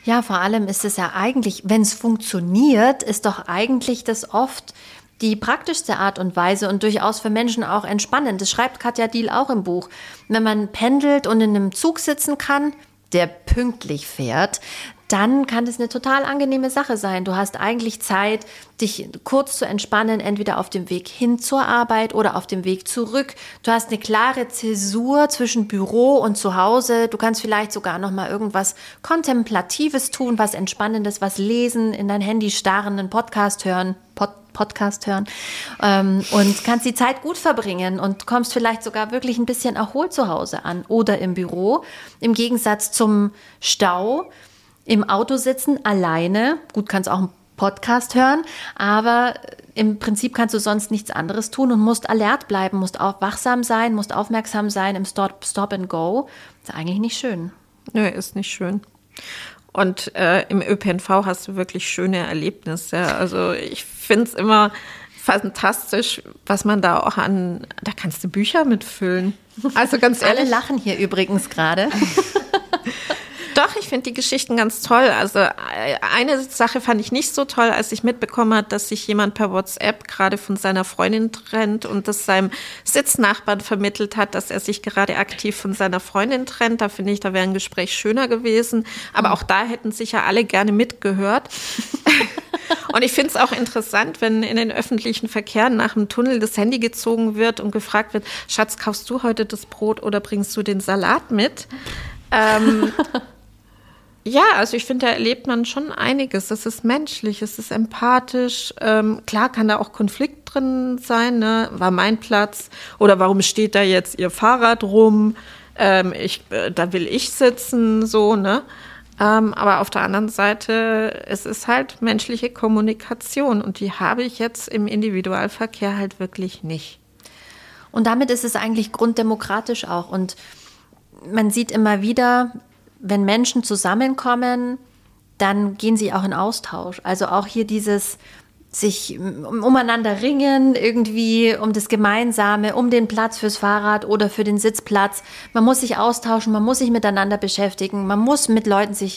Ja, vor allem ist es ja eigentlich, wenn es funktioniert, ist doch eigentlich das oft die praktischste Art und Weise und durchaus für Menschen auch entspannend. Das schreibt Katja Diehl auch im Buch. Wenn man pendelt und in einem Zug sitzen kann, der pünktlich fährt, dann kann das eine total angenehme Sache sein. Du hast eigentlich Zeit, dich kurz zu entspannen, entweder auf dem Weg hin zur Arbeit oder auf dem Weg zurück. Du hast eine klare Zäsur zwischen Büro und Zuhause. Du kannst vielleicht sogar noch mal irgendwas Kontemplatives tun, was Entspannendes, was lesen, in dein Handy starren, einen Podcast hören, Pod Podcast hören ähm, und kannst die Zeit gut verbringen und kommst vielleicht sogar wirklich ein bisschen erholt zu Hause an oder im Büro. Im Gegensatz zum Stau, im Auto sitzen, alleine. Gut, kannst auch einen Podcast hören, aber im Prinzip kannst du sonst nichts anderes tun und musst alert bleiben, musst auch wachsam sein, musst aufmerksam sein im Stop, Stop and Go. Ist eigentlich nicht schön. Nö, ist nicht schön. Und äh, im Ö P N V hast du wirklich schöne Erlebnisse. Also ich finde es immer fantastisch, was man da auch an, da kannst du Bücher mitfüllen. Also ganz ehrlich. Alle lachen hier übrigens gerade. Doch, ich finde die Geschichten ganz toll. Also eine Sache fand ich nicht so toll, als ich mitbekommen habe, dass sich jemand per WhatsApp gerade von seiner Freundin trennt und das seinem Sitznachbarn vermittelt hat, dass er sich gerade aktiv von seiner Freundin trennt. Da finde ich, da wäre ein Gespräch schöner gewesen. Aber auch da hätten sicher alle gerne mitgehört. Und ich finde es auch interessant, wenn in den öffentlichen Verkehren nach dem Tunnel das Handy gezogen wird und gefragt wird, Schatz, kaufst du heute das Brot oder bringst du den Salat mit? Ähm, Ja, also ich finde, da erlebt man schon einiges. Es ist menschlich, es ist empathisch. Ähm, klar kann da auch Konflikt drin sein, ne? War mein Platz oder warum steht da jetzt ihr Fahrrad rum? Ähm, ich, äh, da will ich sitzen, so, ne? Ähm, aber auf der anderen Seite, es ist halt menschliche Kommunikation und die habe ich jetzt im Individualverkehr halt wirklich nicht. Und damit ist es eigentlich grunddemokratisch auch. Und man sieht immer wieder, wenn Menschen zusammenkommen, dann gehen sie auch in Austausch. Also auch hier dieses sich umeinander ringen, irgendwie um das Gemeinsame, um den Platz fürs Fahrrad oder für den Sitzplatz. Man muss sich austauschen, man muss sich miteinander beschäftigen, man muss mit Leuten sich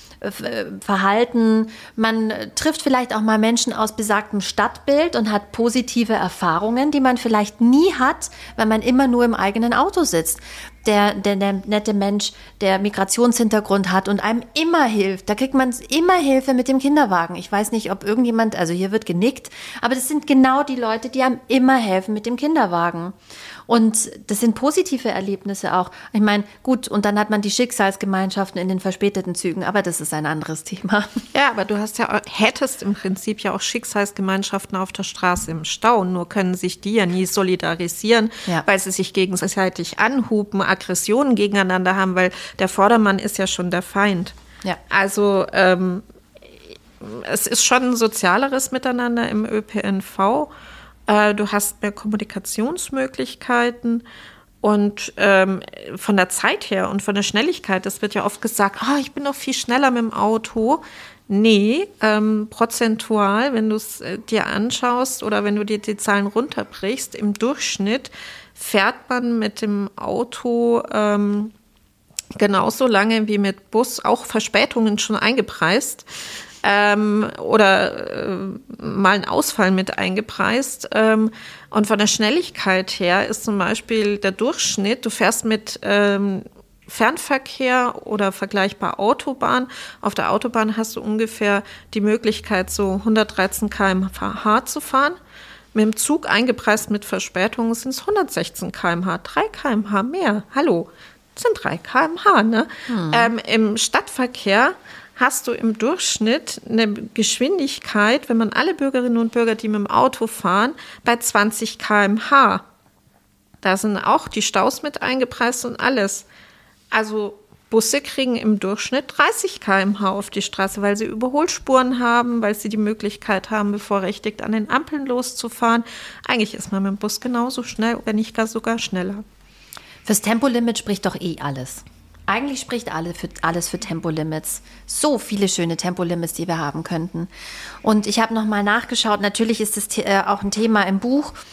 verhalten. Man trifft vielleicht auch mal Menschen aus besagtem Stadtbild und hat positive Erfahrungen, die man vielleicht nie hat, weil man immer nur im eigenen Auto sitzt. Der, der, der nette Mensch, der Migrationshintergrund hat und einem immer hilft. Da kriegt man immer Hilfe mit dem Kinderwagen. Ich weiß nicht, ob irgendjemand, also hier wird genickt, aber das sind genau die Leute, die einem immer helfen mit dem Kinderwagen. Und das sind positive Erlebnisse auch. Ich meine, gut, und dann hat man die Schicksalsgemeinschaften in den verspäteten Zügen, aber das ist ein anderes Thema. Ja, aber du hast ja, hättest im Prinzip ja auch Schicksalsgemeinschaften auf der Straße im Stau, nur können sich die ja nie solidarisieren, ja, weil sie sich gegenseitig anhupen, Aggressionen gegeneinander haben, weil der Vordermann ist ja schon der Feind. Ja. Also ähm, es ist schon ein sozialeres Miteinander im Ö P N V. Äh, du hast mehr Kommunikationsmöglichkeiten und ähm, von der Zeit her und von der Schnelligkeit, das wird ja oft gesagt, oh, ich bin doch viel schneller mit dem Auto. Nee, ähm, prozentual, wenn du es äh, dir anschaust oder wenn du dir die Zahlen runterbrichst, im Durchschnitt fährt man mit dem Auto ähm, genauso lange wie mit Bus, auch Verspätungen schon eingepreist ähm, oder äh, mal ein Ausfall mit eingepreist. Ähm, und von der Schnelligkeit her ist zum Beispiel der Durchschnitt, du fährst mit ähm, Fernverkehr oder vergleichbar Autobahn. Auf der Autobahn hast du ungefähr die Möglichkeit, so hundertdreizehn Kilometer pro Stunde zu fahren. Mit dem Zug eingepreist mit Verspätungen sind es hundertsechzehn Kilometer pro Stunde, drei Kilometer pro Stunde mehr. Hallo, das sind drei Kilometer pro Stunde. Ne? Hm. Ähm, Im Stadtverkehr hast du im Durchschnitt eine Geschwindigkeit, wenn man alle Bürgerinnen und Bürger, die mit dem Auto fahren, bei zwanzig Kilometer pro Stunde. Da sind auch die Staus mit eingepreist und alles. Also Busse kriegen im Durchschnitt dreißig Kilometer pro Stunde auf die Straße, weil sie Überholspuren haben, weil sie die Möglichkeit haben, bevorrechtigt an den Ampeln loszufahren. Eigentlich ist man mit dem Bus genauso schnell, wenn nicht gar sogar schneller. Fürs Tempolimit spricht doch eh alles. Eigentlich spricht alle für, alles für Tempolimits. So viele schöne Tempolimits, die wir haben könnten. Und ich habe nochmal nachgeschaut, natürlich ist das äh, auch ein Thema im Buch.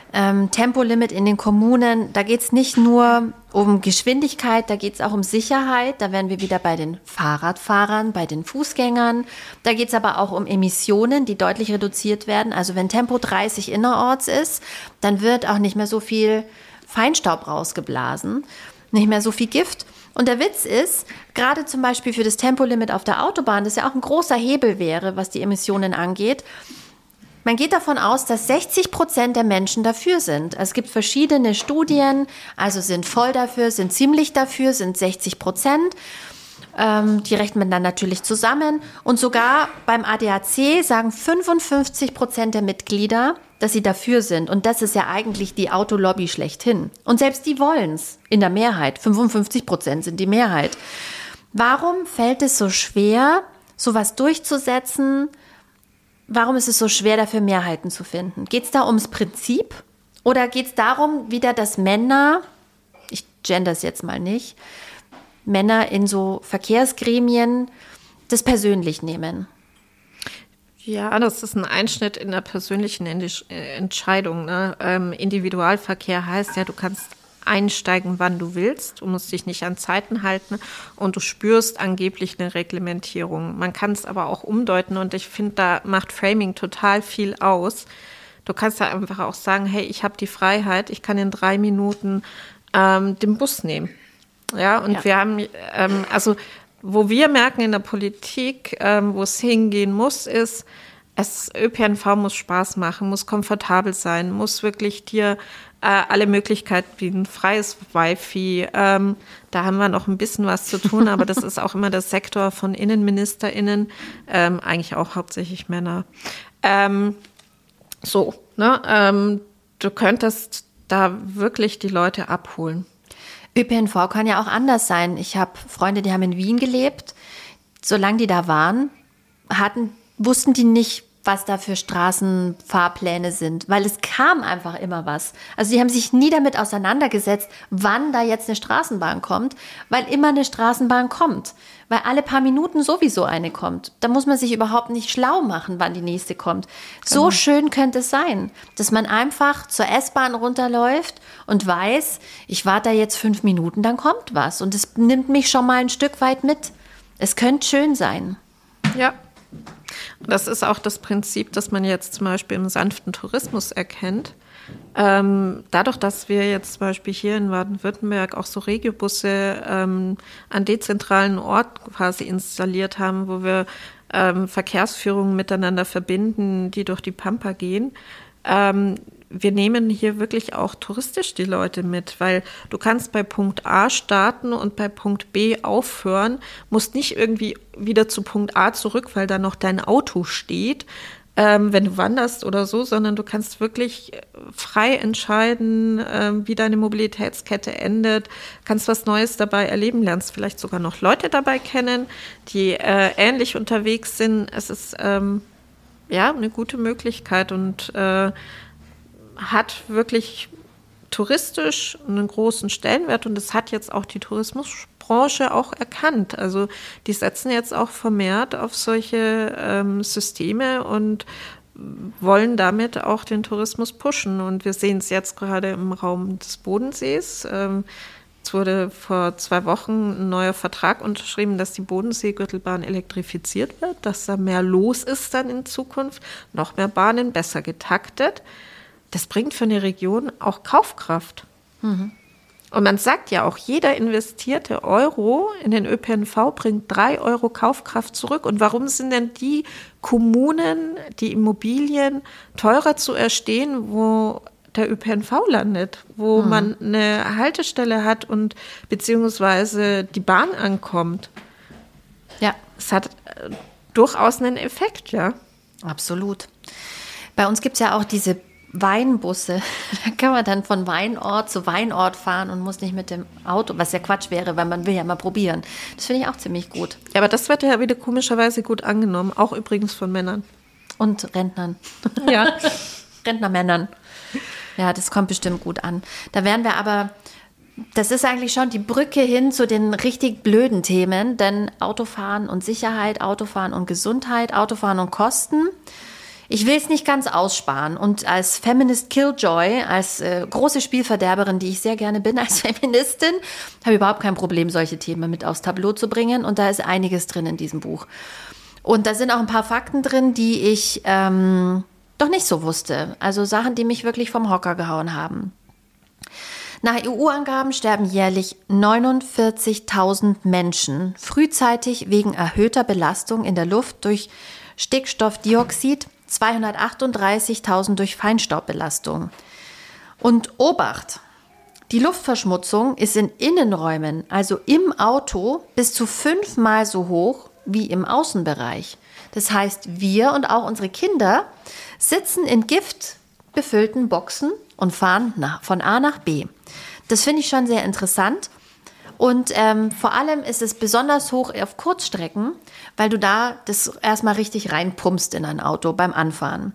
Ähm, Tempolimit in den Kommunen, da geht es nicht nur um Geschwindigkeit, da geht es auch um Sicherheit. Da wären wir wieder bei den Fahrradfahrern, bei den Fußgängern. Da geht es aber auch um Emissionen, die deutlich reduziert werden. Also wenn Tempo dreißig innerorts ist, dann wird auch nicht mehr so viel Feinstaub rausgeblasen, nicht mehr so viel Gift. Und der Witz ist, gerade zum Beispiel für das Tempolimit auf der Autobahn, das ja auch ein großer Hebel wäre, was die Emissionen angeht, man geht davon aus, dass sechzig Prozent der Menschen dafür sind. Es gibt verschiedene Studien, also sind voll dafür, sind ziemlich dafür, sind sechzig Prozent. Ähm, die rechnet man dann natürlich zusammen. Und sogar beim A D A C sagen fünfundfünfzig Prozent der Mitglieder, dass sie dafür sind. Und das ist ja eigentlich die Autolobby schlechthin. Und selbst die wollen es in der Mehrheit. fünfundfünfzig Prozent sind die Mehrheit. Warum fällt es so schwer, sowas durchzusetzen? Warum ist es so schwer, dafür Mehrheiten zu finden? Geht es da ums Prinzip oder geht es darum, wieder, dass Männer, ich gender es jetzt mal nicht, Männer in so Verkehrsgremien das persönlich nehmen? Ja, das ist ein Einschnitt in der persönlichen Entscheidung. Ne? Ähm, Individualverkehr heißt ja, du kannst einsteigen, wann du willst. Du musst dich nicht an Zeiten halten und du spürst angeblich eine Reglementierung. Man kann es aber auch umdeuten und ich finde, da macht Framing total viel aus. Du kannst da einfach auch sagen, hey, ich habe die Freiheit, ich kann in drei Minuten ähm, den Bus nehmen. Ja, und ja. wir haben, ähm, also wo wir merken in der Politik, ähm, wo es hingehen muss, ist, es, Ö P N V muss Spaß machen, muss komfortabel sein, muss wirklich dir äh, alle Möglichkeiten bieten, freies Wi-Fi. Ähm, da haben wir noch ein bisschen was zu tun, aber das ist auch immer der Sektor von InnenministerInnen, ähm, eigentlich auch hauptsächlich Männer. Ähm, so, ne? Ähm, du könntest da wirklich die Leute abholen. Ö P N V kann ja auch anders sein. Ich habe Freunde, die haben in Wien gelebt. Solange die da waren, hatten wussten die nicht, was da für Straßenfahrpläne sind, weil es kam einfach immer was. Also die haben sich nie damit auseinandergesetzt, wann da jetzt eine Straßenbahn kommt, weil immer eine Straßenbahn kommt, weil alle paar Minuten sowieso eine kommt. Da muss man sich überhaupt nicht schlau machen, wann die nächste kommt. So genau. Schön könnte es sein, dass man einfach zur S-Bahn runterläuft und weiß, ich warte da jetzt fünf Minuten, dann kommt was und es nimmt mich schon mal ein Stück weit mit. Es könnte schön sein. Ja. Das ist auch das Prinzip, das man jetzt zum Beispiel im sanften Tourismus erkennt. Ähm, dadurch, dass wir jetzt zum Beispiel hier in Baden-Württemberg auch so Regiobusse ähm, an dezentralen Orten quasi installiert haben, wo wir ähm, Verkehrsführungen miteinander verbinden, die durch die Pampa gehen, ähm, wir nehmen hier wirklich auch touristisch die Leute mit, weil du kannst bei Punkt A starten und bei Punkt B aufhören, musst nicht irgendwie wieder zu Punkt A zurück, weil da noch dein Auto steht, ähm, wenn du wanderst oder so, sondern du kannst wirklich frei entscheiden, ähm, wie deine Mobilitätskette endet, kannst was Neues dabei erleben, lernst vielleicht sogar noch Leute dabei kennen, die äh, ähnlich unterwegs sind. Es ist ähm, ja eine gute Möglichkeit und äh, hat wirklich touristisch einen großen Stellenwert und das hat jetzt auch die Tourismusbranche auch erkannt. Also die setzen jetzt auch vermehrt auf solche ähm, Systeme und wollen damit auch den Tourismus pushen. Und wir sehen es jetzt gerade im Raum des Bodensees. Ähm, es wurde vor zwei Wochen ein neuer Vertrag unterschrieben, dass die Bodenseegürtelbahn elektrifiziert wird, dass da mehr los ist dann in Zukunft, noch mehr Bahnen, besser getaktet. Das bringt für eine Region auch Kaufkraft. Mhm. Und man sagt ja auch, jeder investierte Euro in den Ö P N V bringt drei Euro Kaufkraft zurück. Und warum sind denn die Kommunen, die Immobilien teurer zu erstehen, wo der Ö P N V landet, wo mhm. man eine Haltestelle hat und beziehungsweise die Bahn ankommt? Ja. Es hat durchaus einen Effekt, ja. Absolut. Bei uns gibt es ja auch diese Weinbusse. Da kann man dann von Weinort zu Weinort fahren und muss nicht mit dem Auto, was ja Quatsch wäre, weil man will ja mal probieren. Das finde ich auch ziemlich gut. Ja, aber das wird ja wieder komischerweise gut angenommen, auch übrigens von Männern. Und Rentnern. Ja. Rentnermännern. Ja, das kommt bestimmt gut an. Da werden wir aber, das ist eigentlich schon die Brücke hin zu den richtig blöden Themen, denn Autofahren und Sicherheit, Autofahren und Gesundheit, Autofahren und Kosten. Ich will es nicht ganz aussparen und als Feminist Killjoy, als äh, große Spielverderberin, die ich sehr gerne bin als Feministin, habe ich überhaupt kein Problem, solche Themen mit aufs Tableau zu bringen und da ist einiges drin in diesem Buch. Und da sind auch ein paar Fakten drin, die ich ähm, doch nicht so wusste, also Sachen, die mich wirklich vom Hocker gehauen haben. Nach E U-Angaben sterben jährlich neunundvierzigtausend Menschen frühzeitig wegen erhöhter Belastung in der Luft durch Stickstoffdioxid, zweihundertachtunddreißigtausend durch Feinstaubbelastung. Und Obacht, die Luftverschmutzung ist in Innenräumen, also im Auto, bis zu fünfmal so hoch wie im Außenbereich. Das heißt, wir und auch unsere Kinder sitzen in giftbefüllten Boxen und fahren nach, von A nach B. Das finde ich schon sehr interessant. Und ähm, vor allem ist es besonders hoch auf Kurzstrecken, weil du da das erstmal richtig reinpumpst in ein Auto beim Anfahren.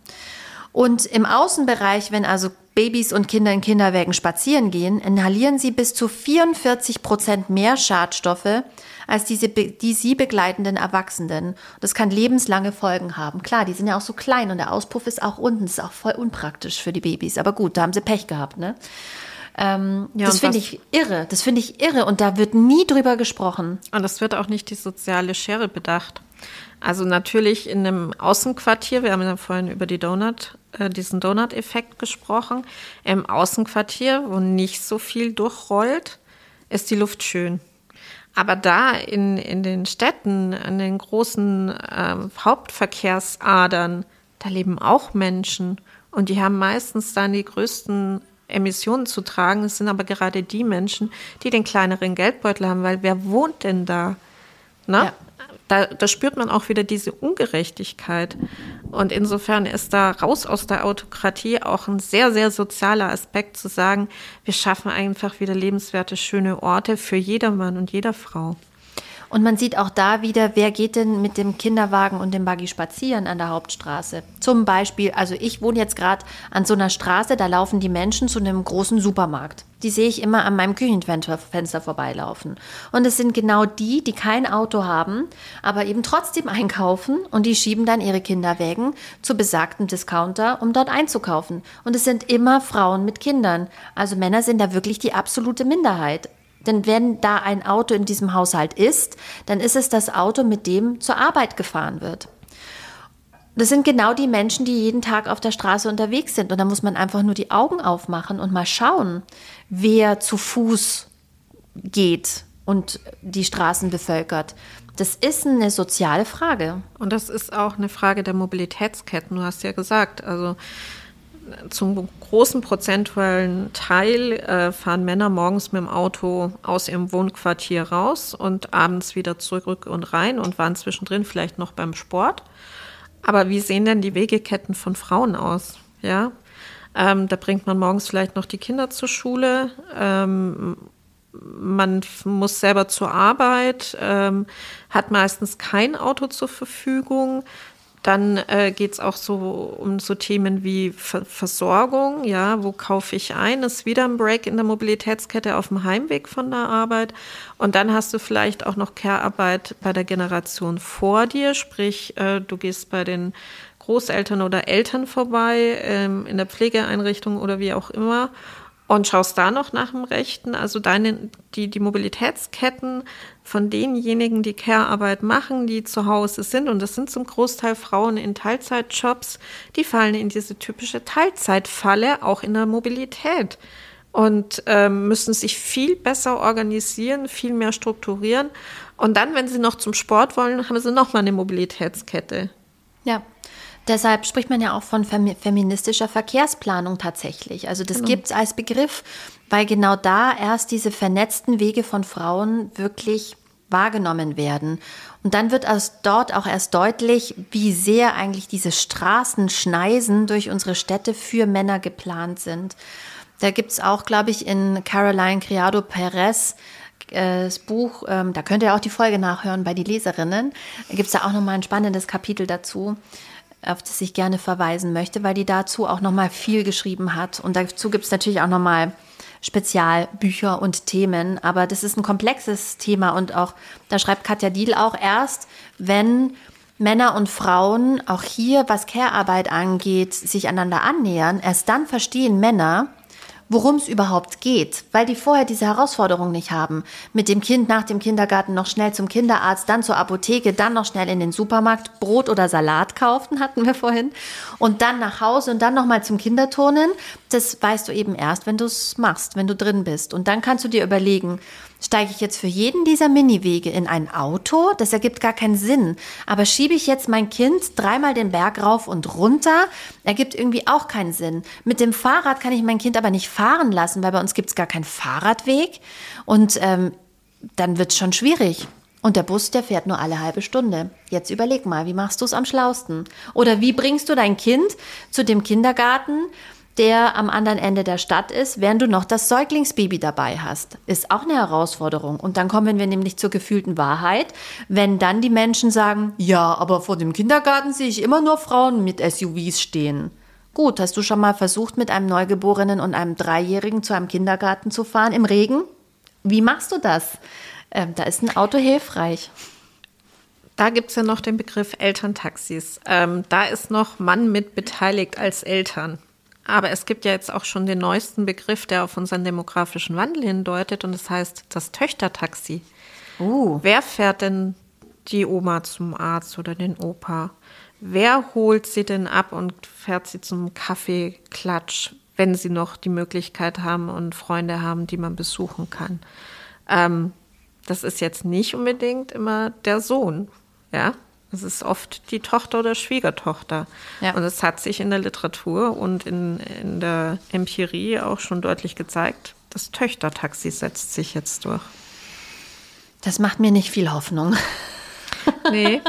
Und im Außenbereich, wenn also Babys und Kinder in Kinderwägen spazieren gehen, inhalieren sie bis zu vierundvierzig Prozent mehr Schadstoffe als diese, die sie begleitenden Erwachsenen. Das kann lebenslange Folgen haben. Klar, die sind ja auch so klein und der Auspuff ist auch unten. Das ist auch voll unpraktisch für die Babys. Aber gut, da haben sie Pech gehabt, ne? Ähm, ja, das finde ich irre. Das finde ich irre und da wird nie drüber gesprochen. Und es wird auch nicht die soziale Schere bedacht. Also natürlich in einem Außenquartier, wir haben ja vorhin über die Donut, äh, diesen Donut-Effekt gesprochen. Im Außenquartier, wo nicht so viel durchrollt, ist die Luft schön. Aber da in, in den Städten, an den großen äh, Hauptverkehrsadern, da leben auch Menschen und die haben meistens dann die größten Emissionen zu tragen. Es sind aber gerade die Menschen, die den kleineren Geldbeutel haben, weil wer wohnt denn da? Na? Ja. Da, da spürt man auch wieder diese Ungerechtigkeit. Und insofern ist da raus aus der Autokratie auch ein sehr, sehr sozialer Aspekt zu sagen, wir schaffen einfach wieder lebenswerte, schöne Orte für jedermann und jeder Frau. Und man sieht auch da wieder, wer geht denn mit dem Kinderwagen und dem Buggy spazieren an der Hauptstraße. Zum Beispiel, also ich wohne jetzt gerade an so einer Straße, da laufen die Menschen zu einem großen Supermarkt. Die sehe ich immer an meinem Küchenfenster Fenster vorbeilaufen. Und es sind genau die, die kein Auto haben, aber eben trotzdem einkaufen und die schieben dann ihre Kinderwägen zu besagten Discounter, um dort einzukaufen. Und es sind immer Frauen mit Kindern. Also Männer sind da wirklich die absolute Minderheit. Denn wenn da ein Auto in diesem Haushalt ist, dann ist es das Auto, mit dem zur Arbeit gefahren wird. Das sind genau die Menschen, die jeden Tag auf der Straße unterwegs sind. Und da muss man einfach nur die Augen aufmachen und mal schauen, wer zu Fuß geht und die Straßen bevölkert. Das ist eine soziale Frage. Und das ist auch eine Frage der Mobilitätsketten. Du hast ja gesagt, also zum großen prozentualen Teil äh, fahren Männer morgens mit dem Auto aus ihrem Wohnquartier raus und abends wieder zurück und rein und waren zwischendrin vielleicht noch beim Sport. Aber wie sehen denn die Wegeketten von Frauen aus? Ja, ähm, da bringt man morgens vielleicht noch die Kinder zur Schule. Ähm, man muss selber zur Arbeit, ähm, hat meistens kein Auto zur Verfügung. Dann äh, geht es auch so um so Themen wie Ver- Versorgung, ja, wo kaufe ich ein, ist wieder ein Break in der Mobilitätskette auf dem Heimweg von der Arbeit. Und dann hast du vielleicht auch noch Care-Arbeit bei der Generation vor dir, sprich, äh, du gehst bei den Großeltern oder Eltern vorbei, ähm, in der Pflegeeinrichtung oder wie auch immer und schaust da noch nach dem Rechten. Also deine, die, die Mobilitätsketten von denjenigen, die Care-Arbeit machen, die zu Hause sind, und das sind zum Großteil Frauen in Teilzeitjobs, die fallen in diese typische Teilzeitfalle, auch in der Mobilität. Und ähm, müssen sich viel besser organisieren, viel mehr strukturieren. Und dann, wenn sie noch zum Sport wollen, haben sie nochmal eine Mobilitätskette. Ja. Deshalb spricht man ja auch von fem- feministischer Verkehrsplanung tatsächlich. Also das genau. gibt es als Begriff, weil genau da erst diese vernetzten Wege von Frauen wirklich wahrgenommen werden. Und dann wird aus dort auch erst deutlich, wie sehr eigentlich diese Straßenschneisen durch unsere Städte für Männer geplant sind. Da gibt es auch, glaube ich, in Caroline Criado Perez äh, das Buch, ähm, da könnt ihr auch die Folge nachhören bei die Leserinnen, da gibt es da auch nochmal ein spannendes Kapitel dazu, auf das ich gerne verweisen möchte, weil die dazu auch nochmal viel geschrieben hat. Und dazu gibt es natürlich auch nochmal Spezialbücher und Themen. Aber das ist ein komplexes Thema und auch, da schreibt Katja Diel auch erst, wenn Männer und Frauen auch hier, was Care-Arbeit angeht, sich einander annähern, erst dann verstehen Männer, worum es überhaupt geht, weil die vorher diese Herausforderung nicht haben. Mit dem Kind nach dem Kindergarten noch schnell zum Kinderarzt, dann zur Apotheke, dann noch schnell in den Supermarkt Brot oder Salat kaufen, hatten wir vorhin, und dann nach Hause und dann nochmal zum Kinderturnen. Das weißt du eben erst, wenn du es machst, wenn du drin bist. Und dann kannst du dir überlegen, steige ich jetzt für jeden dieser Miniwege in ein Auto? Das ergibt gar keinen Sinn. Aber schiebe ich jetzt mein Kind dreimal den Berg rauf und runter? Ergibt irgendwie auch keinen Sinn. Mit dem Fahrrad kann ich mein Kind aber nicht fahren lassen, weil bei uns gibt es gar keinen Fahrradweg. Und ähm, dann wird es schon schwierig. Und der Bus, der fährt nur alle halbe Stunde. Jetzt überleg mal, wie machst du es am schlausten? Oder wie bringst du dein Kind zu dem Kindergarten, der am anderen Ende der Stadt ist, während du noch das Säuglingsbaby dabei hast? Ist auch eine Herausforderung. Und dann kommen wir nämlich zur gefühlten Wahrheit, wenn dann die Menschen sagen, ja, aber vor dem Kindergarten sehe ich immer nur Frauen mit S U Vs stehen. Gut, hast du schon mal versucht, mit einem Neugeborenen und einem Dreijährigen zu einem Kindergarten zu fahren im Regen? Wie machst du das? Ähm, da ist ein Auto hilfreich. Da gibt es ja noch den Begriff Elterntaxis. Ähm, da ist noch Mann mit beteiligt als Eltern. Aber es gibt ja jetzt auch schon den neuesten Begriff, der auf unseren demografischen Wandel hindeutet, und das heißt das Töchtertaxi. Uh. Wer fährt denn die Oma zum Arzt oder den Opa? Wer holt sie denn ab und fährt sie zum Kaffeeklatsch, wenn sie noch die Möglichkeit haben und Freunde haben, die man besuchen kann? Ähm, das ist jetzt nicht unbedingt immer der Sohn, ja? Es ist oft die Tochter oder Schwiegertochter. Ja. Und es hat sich in der Literatur und in, in der Empirie auch schon deutlich gezeigt, das Töchtertaxi setzt sich jetzt durch. Das macht mir nicht viel Hoffnung. Nee.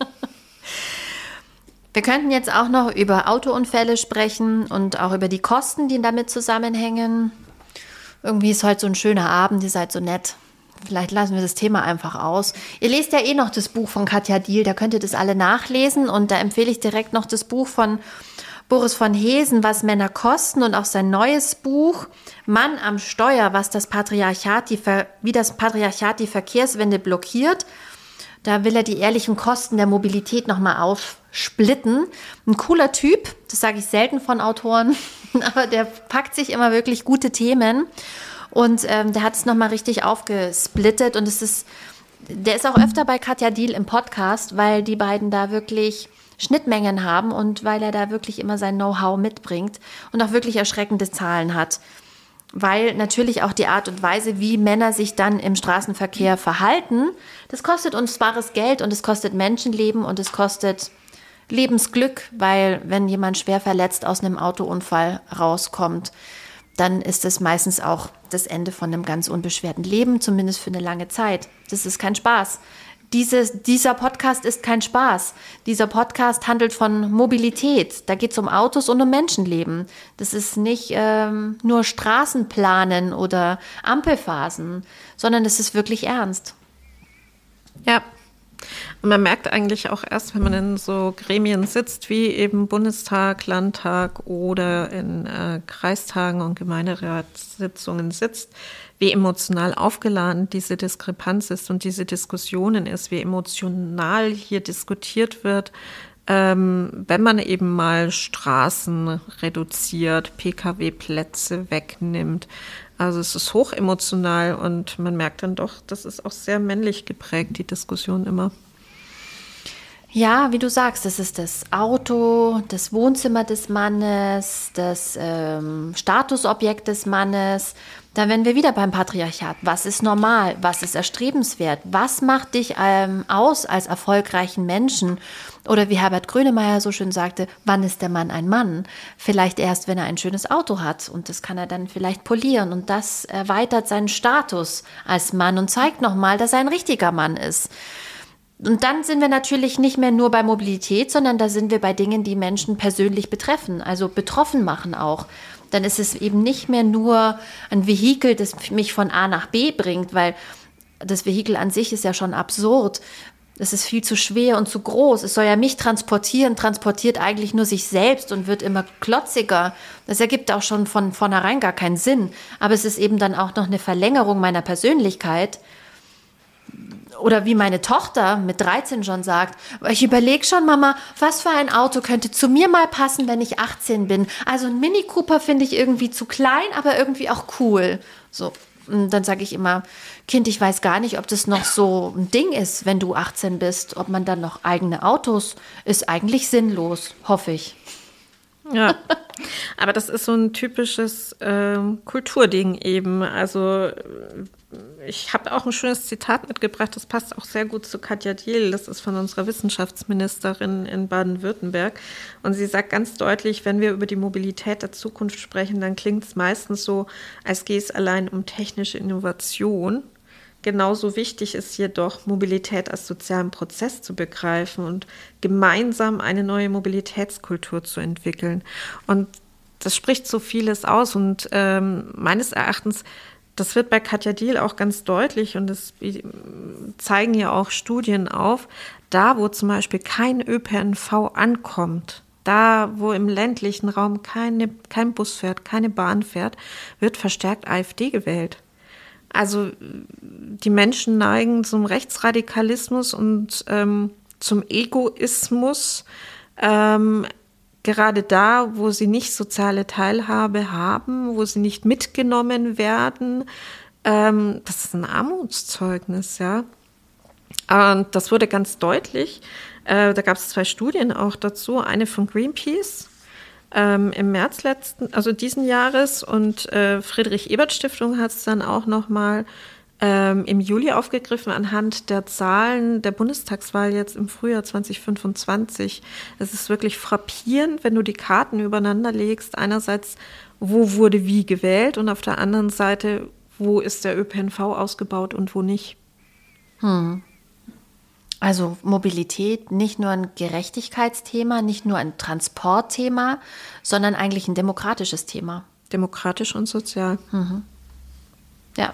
Wir könnten jetzt auch noch über Autounfälle sprechen und auch über die Kosten, die damit zusammenhängen. Irgendwie ist heute so ein schöner Abend, ihr seid so nett. Vielleicht lassen wir das Thema einfach aus. Ihr lest ja eh noch das Buch von Katja Diehl, da könnt ihr das alle nachlesen. Und da empfehle ich direkt noch das Buch von Boris von Hesen, Was Männer kosten, und auch sein neues Buch Mann am Steuer, was das Patriarchat, die Ver- wie das Patriarchat die Verkehrswende blockiert. Da will er die ehrlichen Kosten der Mobilität nochmal aufsplitten. Ein cooler Typ, das sage ich selten von Autoren, aber der packt sich immer wirklich gute Themen. Und ähm, der hat es nochmal richtig aufgesplittet, und es ist, der ist auch öfter bei Katja Diehl im Podcast, weil die beiden da wirklich Schnittmengen haben und weil er da wirklich immer sein Know-how mitbringt und auch wirklich erschreckende Zahlen hat. Weil natürlich auch die Art und Weise, wie Männer sich dann im Straßenverkehr verhalten, das kostet uns bares Geld und es kostet Menschenleben und es kostet Lebensglück, weil wenn jemand schwer verletzt aus einem Autounfall rauskommt, dann ist es meistens auch das Ende von einem ganz unbeschwerten Leben, zumindest für eine lange Zeit. Das ist kein Spaß. Dieses, dieser Podcast ist kein Spaß. Dieser Podcast handelt von Mobilität. Da geht es um Autos und um Menschenleben. Das ist nicht ähm, nur Straßenplanen oder Ampelphasen, sondern es ist wirklich ernst. Ja. Und man merkt eigentlich auch erst, wenn man in so Gremien sitzt, wie eben Bundestag, Landtag oder in äh, Kreistagen und Gemeinderatssitzungen sitzt, wie emotional aufgeladen diese Diskrepanz ist und diese Diskussionen ist, wie emotional hier diskutiert wird, ähm, wenn man eben mal Straßen reduziert, P K W-Plätze wegnimmt. Also es ist hochemotional und man merkt dann doch, das ist auch sehr männlich geprägt, die Diskussion immer. Ja, wie du sagst, das ist das Auto, das Wohnzimmer des Mannes, das ähm, Statusobjekt des Mannes. Dann wären wir wieder beim Patriarchat. Was ist normal? Was ist erstrebenswert? Was macht dich ähm, aus als erfolgreichen Menschen? Oder wie Herbert Grönemeyer so schön sagte, wann ist der Mann ein Mann? Vielleicht erst, wenn er ein schönes Auto hat. Und das kann er dann vielleicht polieren. Und das erweitert seinen Status als Mann und zeigt nochmal, dass er ein richtiger Mann ist. Und dann sind wir natürlich nicht mehr nur bei Mobilität, sondern da sind wir bei Dingen, die Menschen persönlich betreffen, also betroffen machen auch. Dann ist es eben nicht mehr nur ein Vehikel, das mich von A nach B bringt, weil das Vehikel an sich ist ja schon absurd. Es ist viel zu schwer und zu groß. Es soll ja mich transportieren, transportiert eigentlich nur sich selbst und wird immer klotziger. Das ergibt auch schon von vornherein gar keinen Sinn. Aber es ist eben dann auch noch eine Verlängerung meiner Persönlichkeit. Oder wie meine Tochter mit dreizehn schon sagt, ich überlege schon, Mama, was für ein Auto könnte zu mir mal passen, wenn ich achtzehn bin. Also ein Mini Cooper finde ich irgendwie zu klein, aber irgendwie auch cool. So, und dann sage ich immer, Kind, ich weiß gar nicht, ob das noch so ein Ding ist, wenn du achtzehn bist. Ob man dann noch eigene Autos, ist eigentlich sinnlos, hoffe ich. Ja, aber das ist so ein typisches ähm, Kulturding eben. Also ich habe auch ein schönes Zitat mitgebracht, das passt auch sehr gut zu Katja Diehl, das ist von unserer Wissenschaftsministerin in Baden-Württemberg. Und sie sagt ganz deutlich, wenn wir über die Mobilität der Zukunft sprechen, dann klingt es meistens so, als gehe es allein um technische Innovation. Genauso wichtig ist jedoch, Mobilität als sozialen Prozess zu begreifen und gemeinsam eine neue Mobilitätskultur zu entwickeln. Und das spricht so vieles aus und ähm, meines Erachtens, das wird bei Katja Diehl auch ganz deutlich und das zeigen ja auch Studien auf, da wo zum Beispiel kein Ö P N V ankommt, da wo im ländlichen Raum keine, kein Bus fährt, keine Bahn fährt, wird verstärkt A f D gewählt. Also die Menschen neigen zum Rechtsradikalismus und ähm, zum Egoismus, ähm, gerade da, wo sie nicht soziale Teilhabe haben, wo sie nicht mitgenommen werden. Ähm, das ist ein Armutszeugnis, ja. Und das wurde ganz deutlich. Äh, da gab es zwei Studien auch dazu, eine von Greenpeace Ähm, im März letzten, also diesen Jahres und äh, Friedrich-Ebert-Stiftung hat es dann auch nochmal ähm, im Juli aufgegriffen anhand der Zahlen der Bundestagswahl jetzt im Frühjahr zwanzig fünfundzwanzig. Es ist wirklich frappierend, wenn du die Karten übereinander legst. Einerseits, wo wurde wie gewählt und auf der anderen Seite, wo ist der Ö P N V ausgebaut und wo nicht. Hm. Also Mobilität nicht nur ein Gerechtigkeitsthema, nicht nur ein Transportthema, sondern eigentlich ein demokratisches Thema. Demokratisch und sozial. Mhm. Ja,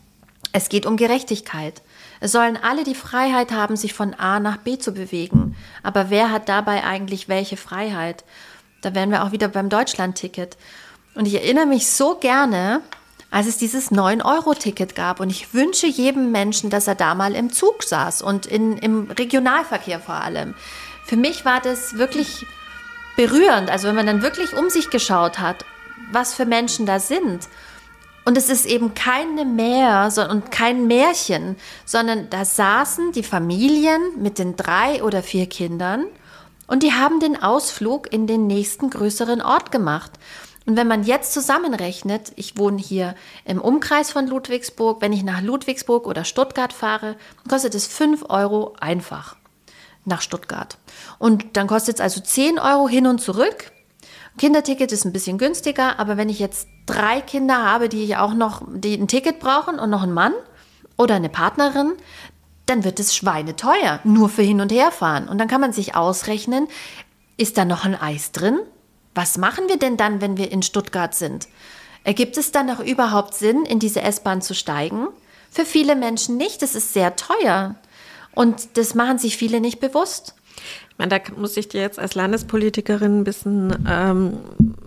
es geht um Gerechtigkeit. Es sollen alle die Freiheit haben, sich von A nach B zu bewegen. Aber wer hat dabei eigentlich welche Freiheit? Da wären wir auch wieder beim Deutschland-Ticket. Und ich erinnere mich so gerne, als es dieses neun Euro Ticket gab. Und ich wünsche jedem Menschen, dass er da mal im Zug saß und in, im Regionalverkehr vor allem. Für mich war das wirklich berührend. Also wenn man dann wirklich um sich geschaut hat, was für Menschen da sind. Und es ist eben keine Mär und kein Märchen, sondern da saßen die Familien mit den drei oder vier Kindern und die haben den Ausflug in den nächsten größeren Ort gemacht. Und wenn man jetzt zusammenrechnet, ich wohne hier im Umkreis von Ludwigsburg, wenn ich nach Ludwigsburg oder Stuttgart fahre, kostet es fünf Euro einfach nach Stuttgart. Und dann kostet es also zehn Euro hin und zurück. Kinderticket ist ein bisschen günstiger, aber wenn ich jetzt drei Kinder habe, die auch noch die ein Ticket brauchen und noch einen Mann oder eine Partnerin, dann wird es schweineteuer, nur für hin und her fahren. Und dann kann man sich ausrechnen, ist da noch ein Eis drin? Was machen wir denn dann, wenn wir in Stuttgart sind? Ergibt es dann noch überhaupt Sinn, in diese S-Bahn zu steigen? Für viele Menschen nicht, das ist sehr teuer. Und das machen sich viele nicht bewusst. Ich meine, da muss ich dir jetzt als Landespolitikerin ein bisschen ähm,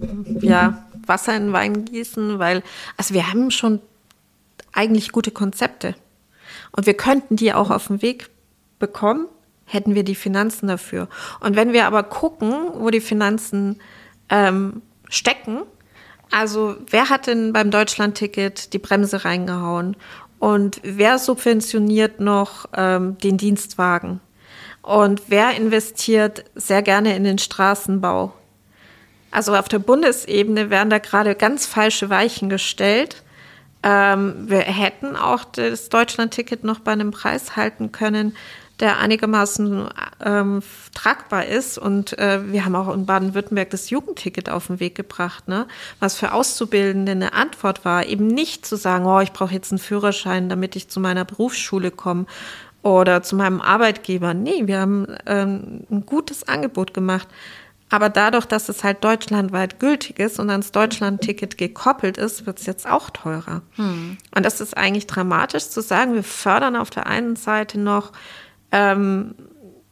ja, Wasser in den Wein gießen, weil also wir haben schon eigentlich gute Konzepte. Und wir könnten die auch auf den Weg bekommen, hätten wir die Finanzen dafür. Und wenn wir aber gucken, wo die Finanzen ähm, stecken, also wer hat denn beim Deutschlandticket die Bremse reingehauen? Und wer subventioniert noch ähm, den Dienstwagen? Und wer investiert sehr gerne in den Straßenbau? Also auf der Bundesebene werden da gerade ganz falsche Weichen gestellt. Ähm, wir hätten auch das Deutschlandticket noch bei einem Preis halten können, der einigermaßen ähm, tragbar ist. Und äh, wir haben auch in Baden-Württemberg das Jugendticket auf den Weg gebracht, ne? Was für Auszubildende eine Antwort war, eben nicht zu sagen, oh, ich brauche jetzt einen Führerschein, damit ich zu meiner Berufsschule komme oder zu meinem Arbeitgeber. Nee, wir haben ähm, ein gutes Angebot gemacht. Aber dadurch, dass es halt deutschlandweit gültig ist und ans Deutschlandticket gekoppelt ist, wird es jetzt auch teurer. Hm. Und das ist eigentlich dramatisch zu sagen, wir fördern auf der einen Seite noch ähm,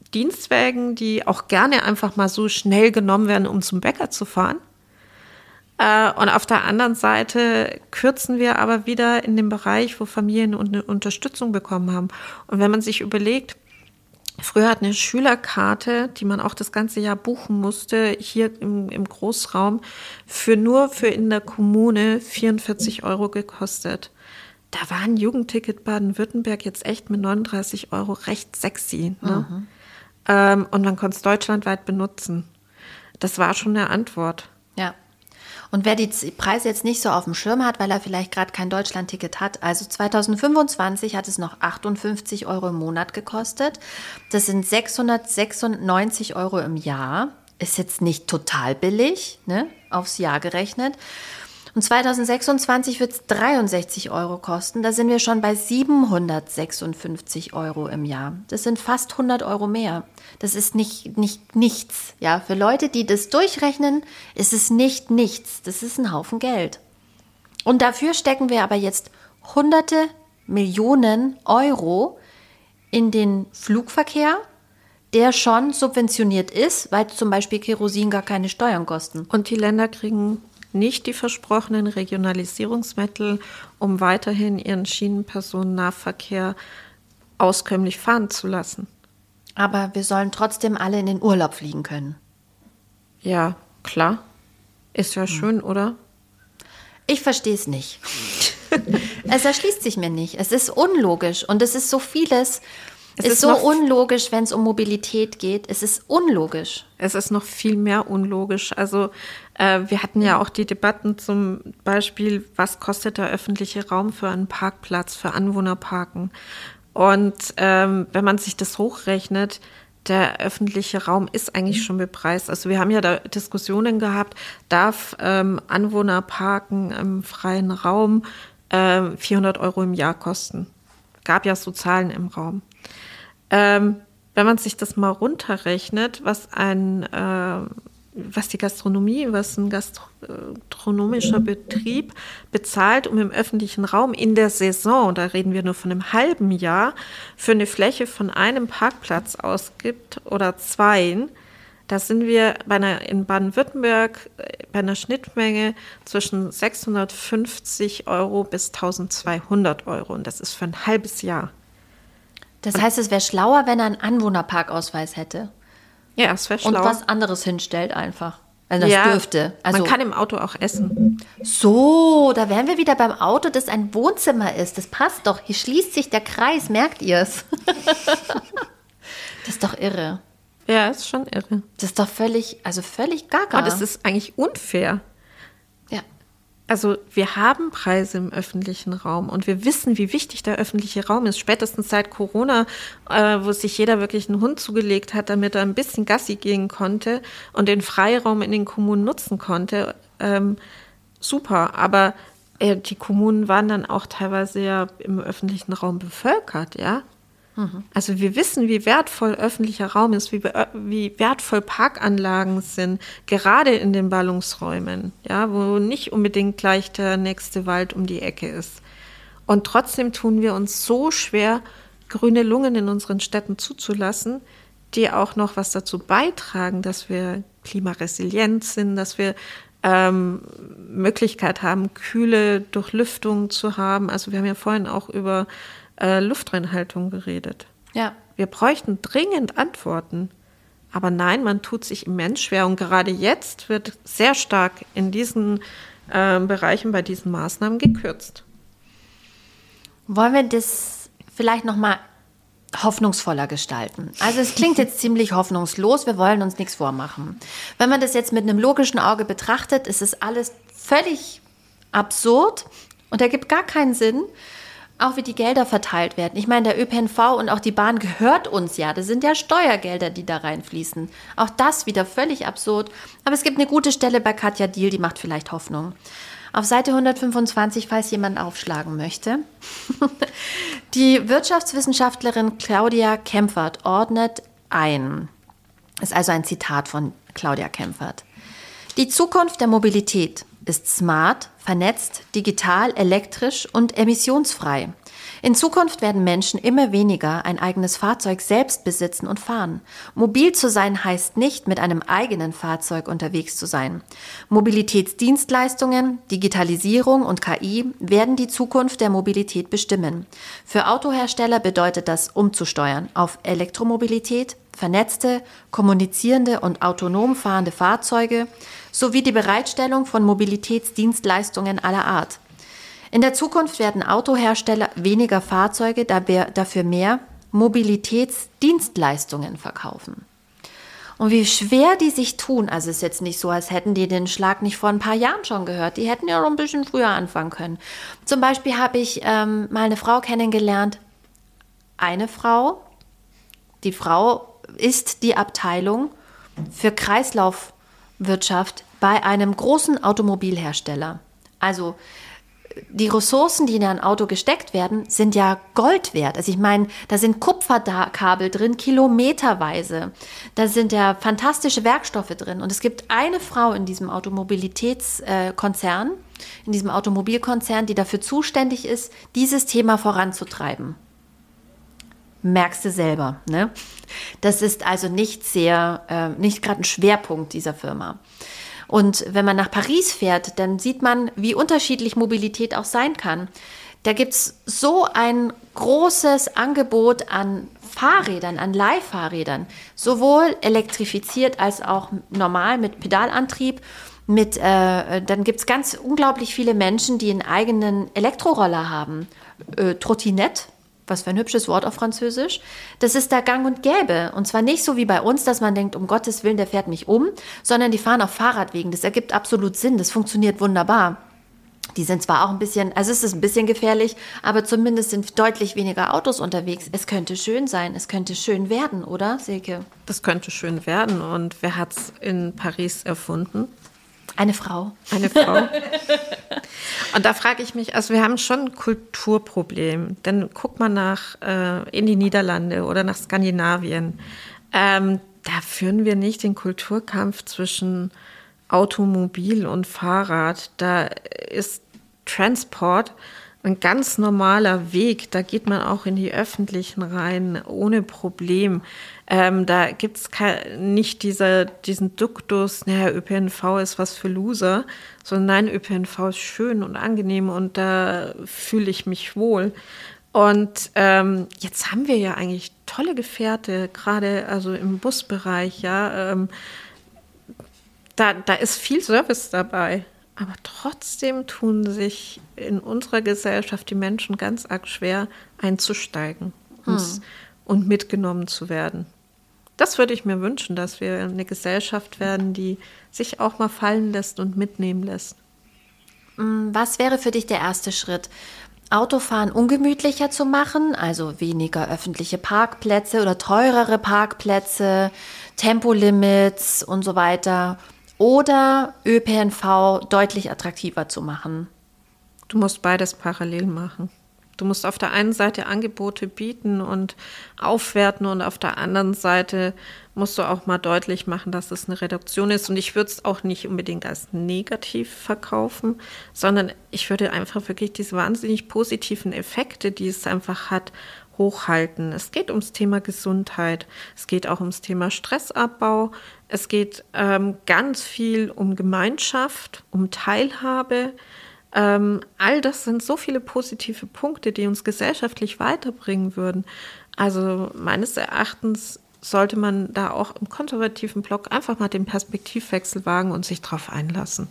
Dienstwagen, die auch gerne einfach mal so schnell genommen werden, um zum Bäcker zu fahren. Äh, und auf der anderen Seite kürzen wir aber wieder in dem Bereich, wo Familien eine Unterstützung bekommen haben. Und wenn man sich überlegt, früher hat eine Schülerkarte, die man auch das ganze Jahr buchen musste, hier im, im Großraum, für nur für in der Kommune vierundvierzig Euro gekostet. Da war ein Jugendticket Baden-Württemberg jetzt echt mit neununddreißig Euro recht sexy. Ne? Mhm. Ähm, und man konnte es deutschlandweit benutzen. Das war schon eine Antwort. Ja. Und wer die Preise jetzt nicht so auf dem Schirm hat, weil er vielleicht gerade kein Deutschlandticket hat, also zweitausendfünfundzwanzig hat es noch achtundfünfzig Euro im Monat gekostet. Das sind sechshundertsechsundneunzig Euro im Jahr. Ist jetzt nicht total billig, ne, aufs Jahr gerechnet. Und zweitausendsechsundzwanzig wird es dreiundsechzig Euro kosten. Da sind wir schon bei siebenhundertsechsundfünfzig Euro im Jahr. Das sind fast hundert Euro mehr. Das ist nicht, nicht nichts. Ja, für Leute, die das durchrechnen, ist es nicht nichts. Das ist ein Haufen Geld. Und dafür stecken wir aber jetzt hunderte Millionen Euro in den Flugverkehr, der schon subventioniert ist, weil zum Beispiel Kerosin gar keine Steuern kosten. Und die Länder kriegen nicht die versprochenen Regionalisierungsmittel, um weiterhin ihren Schienenpersonennahverkehr auskömmlich fahren zu lassen. Aber wir sollen trotzdem alle in den Urlaub fliegen können. Ja, klar. Ist ja schön, hm. oder? Ich verstehe es nicht. Es erschließt sich mir nicht. Es ist unlogisch und es ist so vieles. Es ist, ist so unlogisch, wenn es um Mobilität geht. Es ist unlogisch. Es ist noch viel mehr unlogisch. Also äh, wir hatten ja auch die Debatten zum Beispiel, was kostet der öffentliche Raum für einen Parkplatz, für Anwohnerparken. Und ähm, wenn man sich das hochrechnet, der öffentliche Raum ist eigentlich schon bepreist. Also wir haben ja da Diskussionen gehabt, darf ähm, Anwohnerparken im freien Raum äh, vierhundert Euro im Jahr kosten. Gab ja so Zahlen im Raum. Ähm, wenn man sich das mal runterrechnet, was ein, äh, was die Gastronomie, was ein gastronomischer Betrieb bezahlt, um im öffentlichen Raum in der Saison, da reden wir nur von einem halben Jahr, für eine Fläche von einem Parkplatz ausgibt oder zweien, da sind wir bei einer, in Baden-Württemberg bei einer Schnittmenge zwischen sechshundertfünfzig Euro bis eintausendzweihundert Euro. Und das ist für ein halbes Jahr. Das heißt, es wäre schlauer, wenn er einen Anwohnerparkausweis hätte. Ja, es wäre schlauer. Und was anderes hinstellt einfach. Also das ja, dürfte. Also, man kann im Auto auch essen. So, da wären wir wieder beim Auto, das ein Wohnzimmer ist. Das passt doch. Hier schließt sich der Kreis, merkt ihr es? Das ist doch irre. Ja, ist schon irre. Das ist doch völlig, also völlig gaga. Und das ist eigentlich unfair. Ja. Also wir haben Preise im öffentlichen Raum und wir wissen, wie wichtig der öffentliche Raum ist. Spätestens seit Corona, äh, wo sich jeder wirklich einen Hund zugelegt hat, damit er ein bisschen Gassi gehen konnte und den Freiraum in den Kommunen nutzen konnte. Ähm, super, aber äh, die Kommunen waren dann auch teilweise ja im öffentlichen Raum bevölkert, ja. Mhm. Also wir wissen, wie wertvoll öffentlicher Raum ist, wie, wie wertvoll Parkanlagen sind, gerade in den Ballungsräumen, ja, wo nicht unbedingt gleich der nächste Wald um die Ecke ist. Und trotzdem tun wir uns so schwer, grüne Lungen in unseren Städten zuzulassen, die auch noch was dazu beitragen, dass wir klimaresilient sind, dass wir ähm, Möglichkeit haben, kühle Durchlüftung zu haben. Also wir haben ja vorhin auch über äh, Luftreinhaltung geredet. Ja. Wir bräuchten dringend Antworten. Aber nein, man tut sich immens schwer. Und gerade jetzt wird sehr stark in diesen äh, Bereichen bei diesen Maßnahmen gekürzt. Wollen wir das vielleicht noch mal hoffnungsvoller gestalten? Also es klingt jetzt ziemlich hoffnungslos, wir wollen uns nichts vormachen. Wenn man das jetzt mit einem logischen Auge betrachtet, ist es alles völlig absurd und ergibt gar keinen Sinn, auch wie die Gelder verteilt werden. Ich meine, der Ö P N V und auch die Bahn gehört uns ja. Das sind ja Steuergelder, die da reinfließen. Auch das wieder völlig absurd. Aber es gibt eine gute Stelle bei Katja Diehl, die macht vielleicht Hoffnung. Auf Seite hundertfünfundzwanzig, falls jemand aufschlagen möchte. Die Wirtschaftswissenschaftlerin Claudia Kempfert ordnet ein. Das ist also ein Zitat von Claudia Kempfert. Die Zukunft der Mobilität ist smart, vernetzt, digital, elektrisch und emissionsfrei. In Zukunft werden Menschen immer weniger ein eigenes Fahrzeug selbst besitzen und fahren. Mobil zu sein heißt nicht, mit einem eigenen Fahrzeug unterwegs zu sein. Mobilitätsdienstleistungen, Digitalisierung und K I werden die Zukunft der Mobilität bestimmen. Für Autohersteller bedeutet das umzusteuern auf Elektromobilität, vernetzte, kommunizierende und autonom fahrende Fahrzeuge sowie die Bereitstellung von Mobilitätsdienstleistungen aller Art. In der Zukunft werden Autohersteller weniger Fahrzeuge, dafür mehr Mobilitätsdienstleistungen verkaufen. Und wie schwer die sich tun, also es ist jetzt nicht so, als hätten die den Schlag nicht vor ein paar Jahren schon gehört. Die hätten ja noch ein bisschen früher anfangen können. Zum Beispiel habe ich ähm, mal eine Frau kennengelernt, eine Frau, die Frau ist die Abteilung für Kreislaufwirtschaft bei einem großen Automobilhersteller. Also die Ressourcen, die in ein Auto gesteckt werden, sind ja Gold wert. Also ich meine, da sind Kupferkabel drin, kilometerweise. Da sind ja fantastische Werkstoffe drin. Und es gibt eine Frau in diesem Automobilitätskonzern, in diesem Automobilkonzern, die dafür zuständig ist, dieses Thema voranzutreiben. Merkst du selber, ne? Das ist also nicht sehr, äh, nicht gerade ein Schwerpunkt dieser Firma. Und wenn man nach Paris fährt, dann sieht man, wie unterschiedlich Mobilität auch sein kann. Da gibt es so ein großes Angebot an Fahrrädern, an Leihfahrrädern, sowohl elektrifiziert als auch normal mit Pedalantrieb. Mit, äh, dann gibt es ganz unglaublich viele Menschen, die einen eigenen Elektroroller haben. Äh, Trottinette. Was für ein hübsches Wort auf Französisch. Das ist da gang und gäbe. Und zwar nicht so wie bei uns, dass man denkt, um Gottes Willen, der fährt mich um, sondern die fahren auf Fahrradwegen. Das ergibt absolut Sinn. Das funktioniert wunderbar. Die sind zwar auch ein bisschen, also es ist ein bisschen gefährlich, aber zumindest sind deutlich weniger Autos unterwegs. Es könnte schön sein, es könnte schön werden, oder, Silke? Das könnte schön werden. Und wer hat es in Paris erfunden? Eine Frau. Eine Frau. Und da frage ich mich, also wir haben schon ein Kulturproblem. Denn guck mal nach äh, in die Niederlande oder nach Skandinavien. Ähm, da führen wir nicht den Kulturkampf zwischen Automobil und Fahrrad. Da ist Transport ein ganz normaler Weg. Da geht man auch in die Öffentlichen rein, ohne Problem. Ähm, da gibt es nicht diese, diesen Duktus, naja, Ö P N V ist was für Loser, sondern nein, Ö P N V ist schön und angenehm und da fühle ich mich wohl. Und ähm, jetzt haben wir ja eigentlich tolle Gefährte, gerade also im Busbereich, ja, ähm, da, da ist viel Service dabei. Aber trotzdem tun sich in unserer Gesellschaft die Menschen ganz arg schwer, einzusteigen hm. und, und mitgenommen zu werden. Das würde ich mir wünschen, dass wir eine Gesellschaft werden, die sich auch mal fallen lässt und mitnehmen lässt. Was wäre für dich der erste Schritt? Autofahren ungemütlicher zu machen, also weniger öffentliche Parkplätze oder teurere Parkplätze, Tempolimits und so weiter, oder Ö P N V deutlich attraktiver zu machen? Du musst beides parallel machen. Du musst auf der einen Seite Angebote bieten und aufwerten und auf der anderen Seite musst du auch mal deutlich machen, dass es eine Reduktion ist. Und ich würde es auch nicht unbedingt als negativ verkaufen, sondern ich würde einfach wirklich diese wahnsinnig positiven Effekte, die es einfach hat, hochhalten. Es geht ums Thema Gesundheit, es geht auch ums Thema Stressabbau, es geht ähm, ganz viel um Gemeinschaft, um Teilhabe. Ähm, all das sind so viele positive Punkte, die uns gesellschaftlich weiterbringen würden. Also meines Erachtens sollte man da auch im konservativen Block einfach mal den Perspektivwechsel wagen und sich drauf einlassen.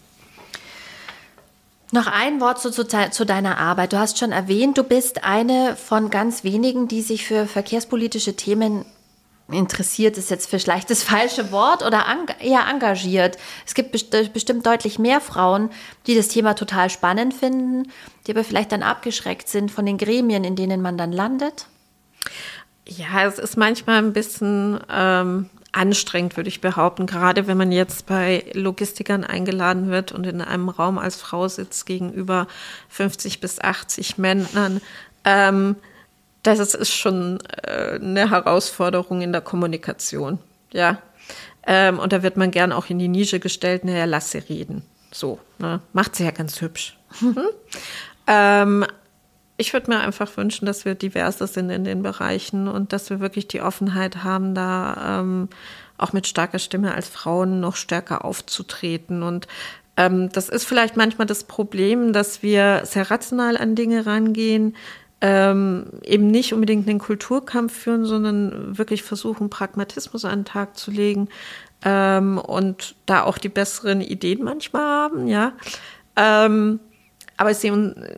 Noch ein Wort zu, zu, zu deiner Arbeit. Du hast schon erwähnt, du bist eine von ganz wenigen, die sich für verkehrspolitische Themen interessiert, ist jetzt vielleicht das falsche Wort, oder eher engagiert. Es gibt bestimmt deutlich mehr Frauen, die das Thema total spannend finden, die aber vielleicht dann abgeschreckt sind von den Gremien, in denen man dann landet. Ja, es ist manchmal ein bisschen ähm, anstrengend, würde ich behaupten, gerade wenn man jetzt bei Logistikern eingeladen wird und in einem Raum als Frau sitzt gegenüber fünfzig bis achtzig Männern. Ähm, Das ist schon äh, eine Herausforderung in der Kommunikation, ja. Ähm, und da wird man gern auch in die Nische gestellt, naja, lass sie reden. So, ne? Macht sie ja ganz hübsch. Mhm. ähm, ich würde mir einfach wünschen, dass wir diverser sind in den Bereichen und dass wir wirklich die Offenheit haben, da ähm, auch mit starker Stimme als Frauen noch stärker aufzutreten. Und ähm, das ist vielleicht manchmal das Problem, dass wir sehr rational an Dinge rangehen, ähm, eben nicht unbedingt einen Kulturkampf führen, sondern wirklich versuchen, Pragmatismus an den Tag zu legen ähm, und da auch die besseren Ideen manchmal haben, ja. Ähm, aber sie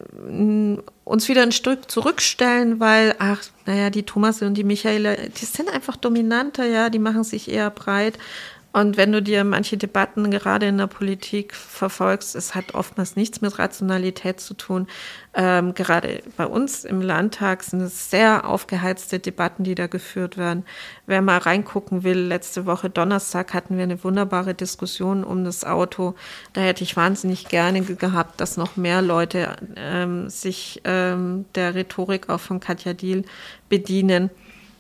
un, uns wieder ein Stück zurückstellen, weil, ach, naja, die Thomas und die Michaela, die sind einfach dominanter, ja, die machen sich eher breit. Und wenn du dir manche Debatten gerade in der Politik verfolgst, es hat oftmals nichts mit Rationalität zu tun. Ähm, gerade bei uns im Landtag sind es sehr aufgeheizte Debatten, die da geführt werden. Wer mal reingucken will, letzte Woche Donnerstag hatten wir eine wunderbare Diskussion um das Auto. Da hätte ich wahnsinnig gerne gehabt, dass noch mehr Leute ähm, sich ähm, der Rhetorik auch von Katja Diehl bedienen.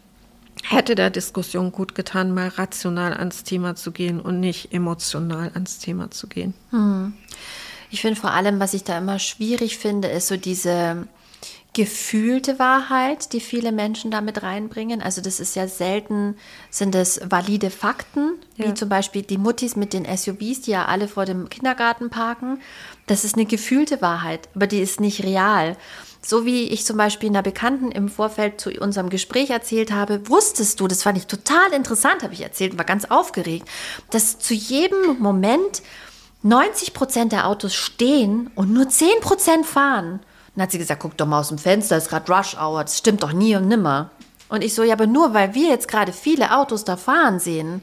Hätte der Diskussion gut getan, mal rational ans Thema zu gehen und nicht emotional ans Thema zu gehen. Hm. Ich finde vor allem, was ich da immer schwierig finde, ist so diese gefühlte Wahrheit, die viele Menschen damit reinbringen. Also das ist ja selten, sind es valide Fakten, ja. Wie zum Beispiel die Muttis mit den S U Vs, die ja alle vor dem Kindergarten parken. Das ist eine gefühlte Wahrheit, aber die ist nicht real. So wie ich zum Beispiel einer Bekannten im Vorfeld zu unserem Gespräch erzählt habe, wusstest du, das fand ich total interessant, habe ich erzählt und war ganz aufgeregt, dass zu jedem Moment neunzig Prozent der Autos stehen und nur zehn Prozent fahren. Dann hat sie gesagt, guck doch mal aus dem Fenster, ist gerade Rush Hour, das stimmt doch nie und nimmer. Und ich so, ja, aber nur weil wir jetzt gerade viele Autos da fahren sehen.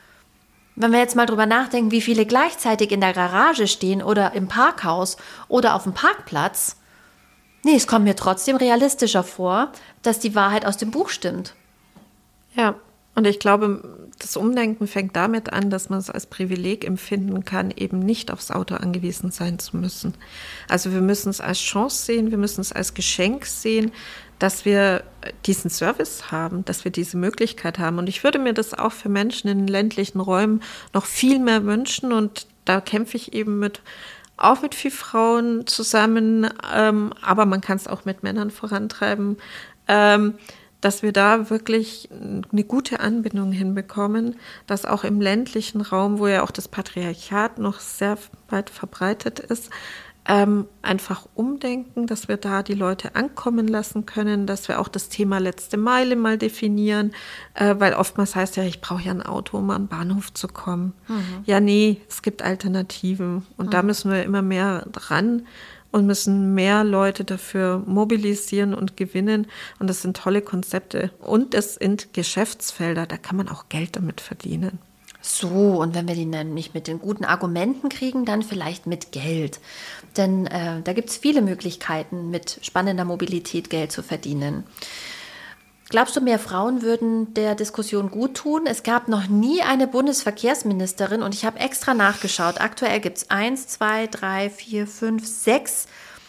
Wenn wir jetzt mal drüber nachdenken, wie viele gleichzeitig in der Garage stehen oder im Parkhaus oder auf dem Parkplatz. Nee, es kommt mir trotzdem realistischer vor, dass die Wahrheit aus dem Buch stimmt. Ja, und ich glaube, das Umdenken fängt damit an, dass man es als Privileg empfinden kann, eben nicht aufs Auto angewiesen sein zu müssen. Also wir müssen es als Chance sehen, wir müssen es als Geschenk sehen, dass wir diesen Service haben, dass wir diese Möglichkeit haben. Und ich würde mir das auch für Menschen in ländlichen Räumen noch viel mehr wünschen. Und da kämpfe ich eben mit auch mit vielen Frauen zusammen, ähm, aber man kann es auch mit Männern vorantreiben, ähm, dass wir da wirklich eine gute Anbindung hinbekommen, dass auch im ländlichen Raum, wo ja auch das Patriarchat noch sehr weit verbreitet ist, ähm, einfach umdenken, dass wir da die Leute ankommen lassen können, dass wir auch das Thema letzte Meile mal definieren, äh, weil oftmals heißt ja, ich brauche ja ein Auto, um an den Bahnhof zu kommen. Mhm. Ja, nee, es gibt Alternativen und mhm. da müssen wir immer mehr dran und müssen mehr Leute dafür mobilisieren und gewinnen und das sind tolle Konzepte und es sind Geschäftsfelder, da kann man auch Geld damit verdienen. So, und wenn wir die dann nicht mit den guten Argumenten kriegen, dann vielleicht mit Geld. Denn äh, da gibt es viele Möglichkeiten, mit spannender Mobilität Geld zu verdienen. Glaubst du, mehr Frauen würden der Diskussion gut tun? Es gab noch nie eine Bundesverkehrsministerin und ich habe extra nachgeschaut. Aktuell gibt es eins, zwei, drei, vier, fünf, sechs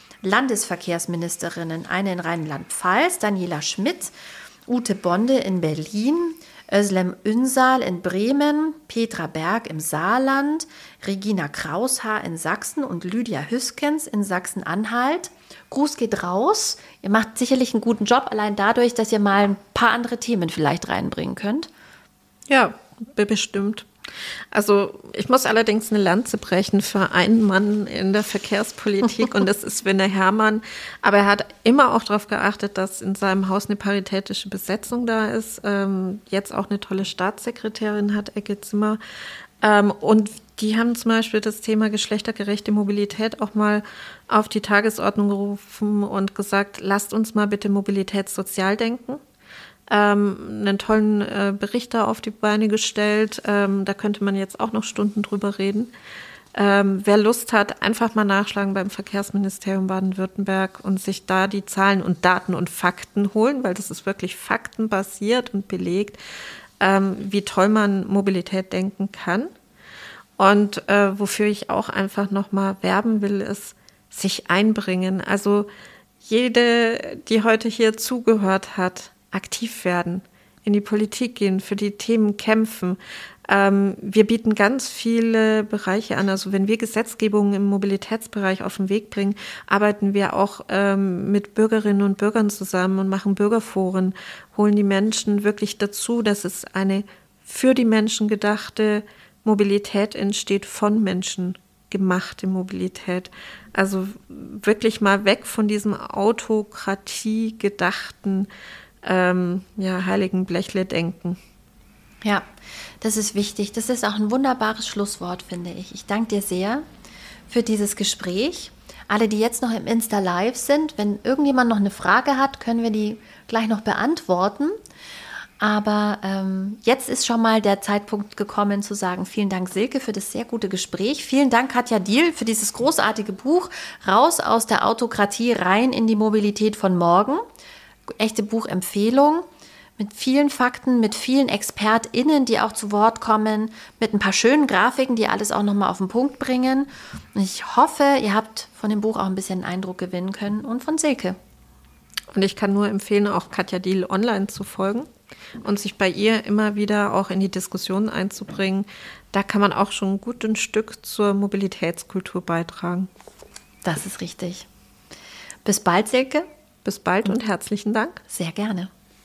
Landesverkehrsministerinnen. Eine in Rheinland-Pfalz, Daniela Schmidt, Ute Bonde in Berlin, Özlem Ünsal in Bremen, Petra Berg im Saarland, Regina Kraushaar in Sachsen und Lydia Hüskens in Sachsen-Anhalt. Gruß geht raus. Ihr macht sicherlich einen guten Job, allein dadurch, dass ihr mal ein paar andere Themen vielleicht reinbringen könnt. Ja, bestimmt. Also ich muss allerdings eine Lanze brechen für einen Mann in der Verkehrspolitik und das ist Winne Herrmann. Aber er hat immer auch darauf geachtet, dass in seinem Haus eine paritätische Besetzung da ist. Ähm, jetzt auch eine tolle Staatssekretärin hat, Ecke Zimmer. Ähm, und die haben zum Beispiel das Thema geschlechtergerechte Mobilität auch mal auf die Tagesordnung gerufen und gesagt, lasst uns mal bitte mobilitätssozial denken. Ähm, einen tollen äh, Bericht da auf die Beine gestellt. Ähm, da könnte man jetzt auch noch Stunden drüber reden. Ähm, wer Lust hat, einfach mal nachschlagen beim Verkehrsministerium Baden-Württemberg und sich da die Zahlen und Daten und Fakten holen, weil das ist wirklich faktenbasiert und belegt, ähm, wie toll man Mobilität denken kann. Und äh, wofür ich auch einfach nochmal werben will, ist sich einbringen. Also jede, die heute hier zugehört hat, aktiv werden. in die Politik gehen, für die Themen kämpfen. Ähm, wir bieten ganz viele Bereiche an. Also wenn wir Gesetzgebungen im Mobilitätsbereich auf den Weg bringen, arbeiten wir auch ähm, mit Bürgerinnen und Bürgern zusammen und machen Bürgerforen, holen die Menschen wirklich dazu, dass es eine für die Menschen gedachte Mobilität entsteht, von Menschen gemachte Mobilität. Also wirklich mal weg von diesem Autokratie gedachten ähm, ja, heiligen Blechle-Denken. Ja, das ist wichtig. Das ist auch ein wunderbares Schlusswort, finde ich. Ich danke dir sehr für dieses Gespräch. Alle, die jetzt noch im Insta Live sind, wenn irgendjemand noch eine Frage hat, können wir die gleich noch beantworten. Aber ähm, jetzt ist schon mal der Zeitpunkt gekommen zu sagen, vielen Dank Silke für das sehr gute Gespräch. Vielen Dank Katja Diehl für dieses großartige Buch Raus aus der Autokratie, rein in die Mobilität von morgen. Echte Buchempfehlung. Mit vielen Fakten, mit vielen ExpertInnen, die auch zu Wort kommen, mit ein paar schönen Grafiken, die alles auch nochmal auf den Punkt bringen. Und ich hoffe, ihr habt von dem Buch auch ein bisschen einen Eindruck gewinnen können und von Silke. Und ich kann nur empfehlen, auch Katja Diehl online zu folgen und sich bei ihr immer wieder auch in die Diskussion einzubringen. Da kann man auch schon gut ein Stück zur Mobilitätskultur beitragen. Das ist richtig. Bis bald, Silke. Bis bald und herzlichen Dank. Sehr gerne.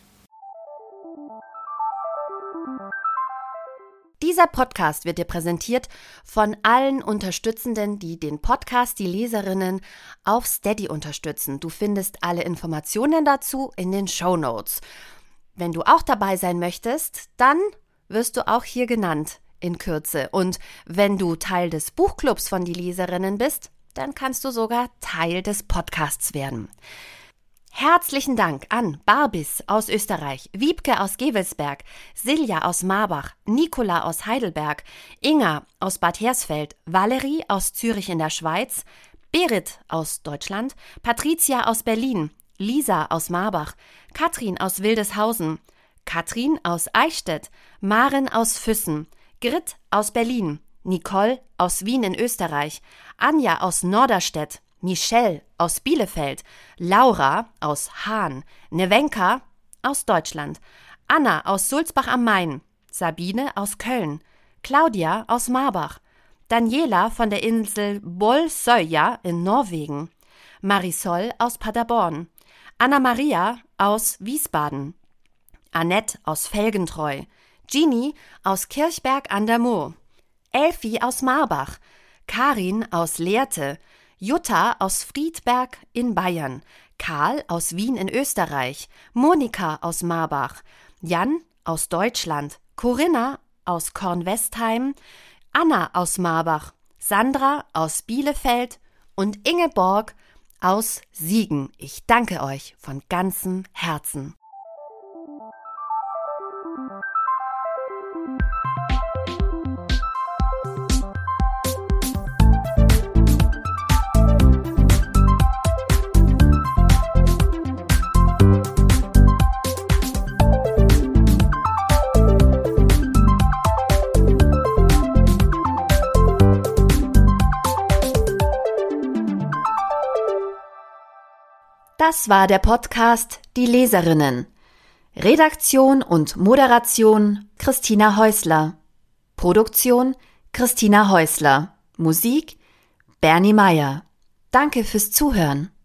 Dieser Podcast wird dir präsentiert von allen Unterstützenden, die den Podcast, die Leserinnen, auf Steady unterstützen. Du findest alle Informationen dazu in den Shownotes. Wenn du auch dabei sein möchtest, dann wirst du auch hier genannt in Kürze. Und wenn du Teil des Buchclubs von die Leserinnen bist, dann kannst du sogar Teil des Podcasts werden. Herzlichen Dank an Barbis aus Österreich, Wiebke aus Gevelsberg, Silja aus Marbach, Nicola aus Heidelberg, Inga aus Bad Hersfeld, Valerie aus Zürich in der Schweiz, Berit aus Deutschland, Patricia aus Berlin, Lisa aus Marbach, Katrin aus Wildeshausen, Katrin aus Eichstätt, Maren aus Füssen, Grit aus Berlin, Nicole aus Wien in Österreich, Anja aus Norderstedt, Michelle aus Bielefeld, Laura aus Hahn, Nevenka aus Deutschland, Anna aus Sulzbach am Main, Sabine aus Köln, Claudia aus Marbach, Daniela von der Insel Bolsøya in Norwegen, Marisol aus Paderborn, Anna-Maria aus Wiesbaden, Annette aus Felgentreu, Jeannie aus Kirchberg an der Moor, Elfi aus Marbach, Karin aus Lehrte, Jutta aus Friedberg in Bayern, Karl aus Wien in Österreich, Monika aus Marbach, Jan aus Deutschland, Corinna aus Kornwestheim, Anna aus Marbach, Sandra aus Bielefeld und Ingeborg aus Siegen. Ich danke euch von ganzem Herzen. Das war der Podcast Die Leserinnen. Redaktion und Moderation Christina Häusler. Produktion Christina Häusler. Musik Bernie Meyer. Danke fürs Zuhören.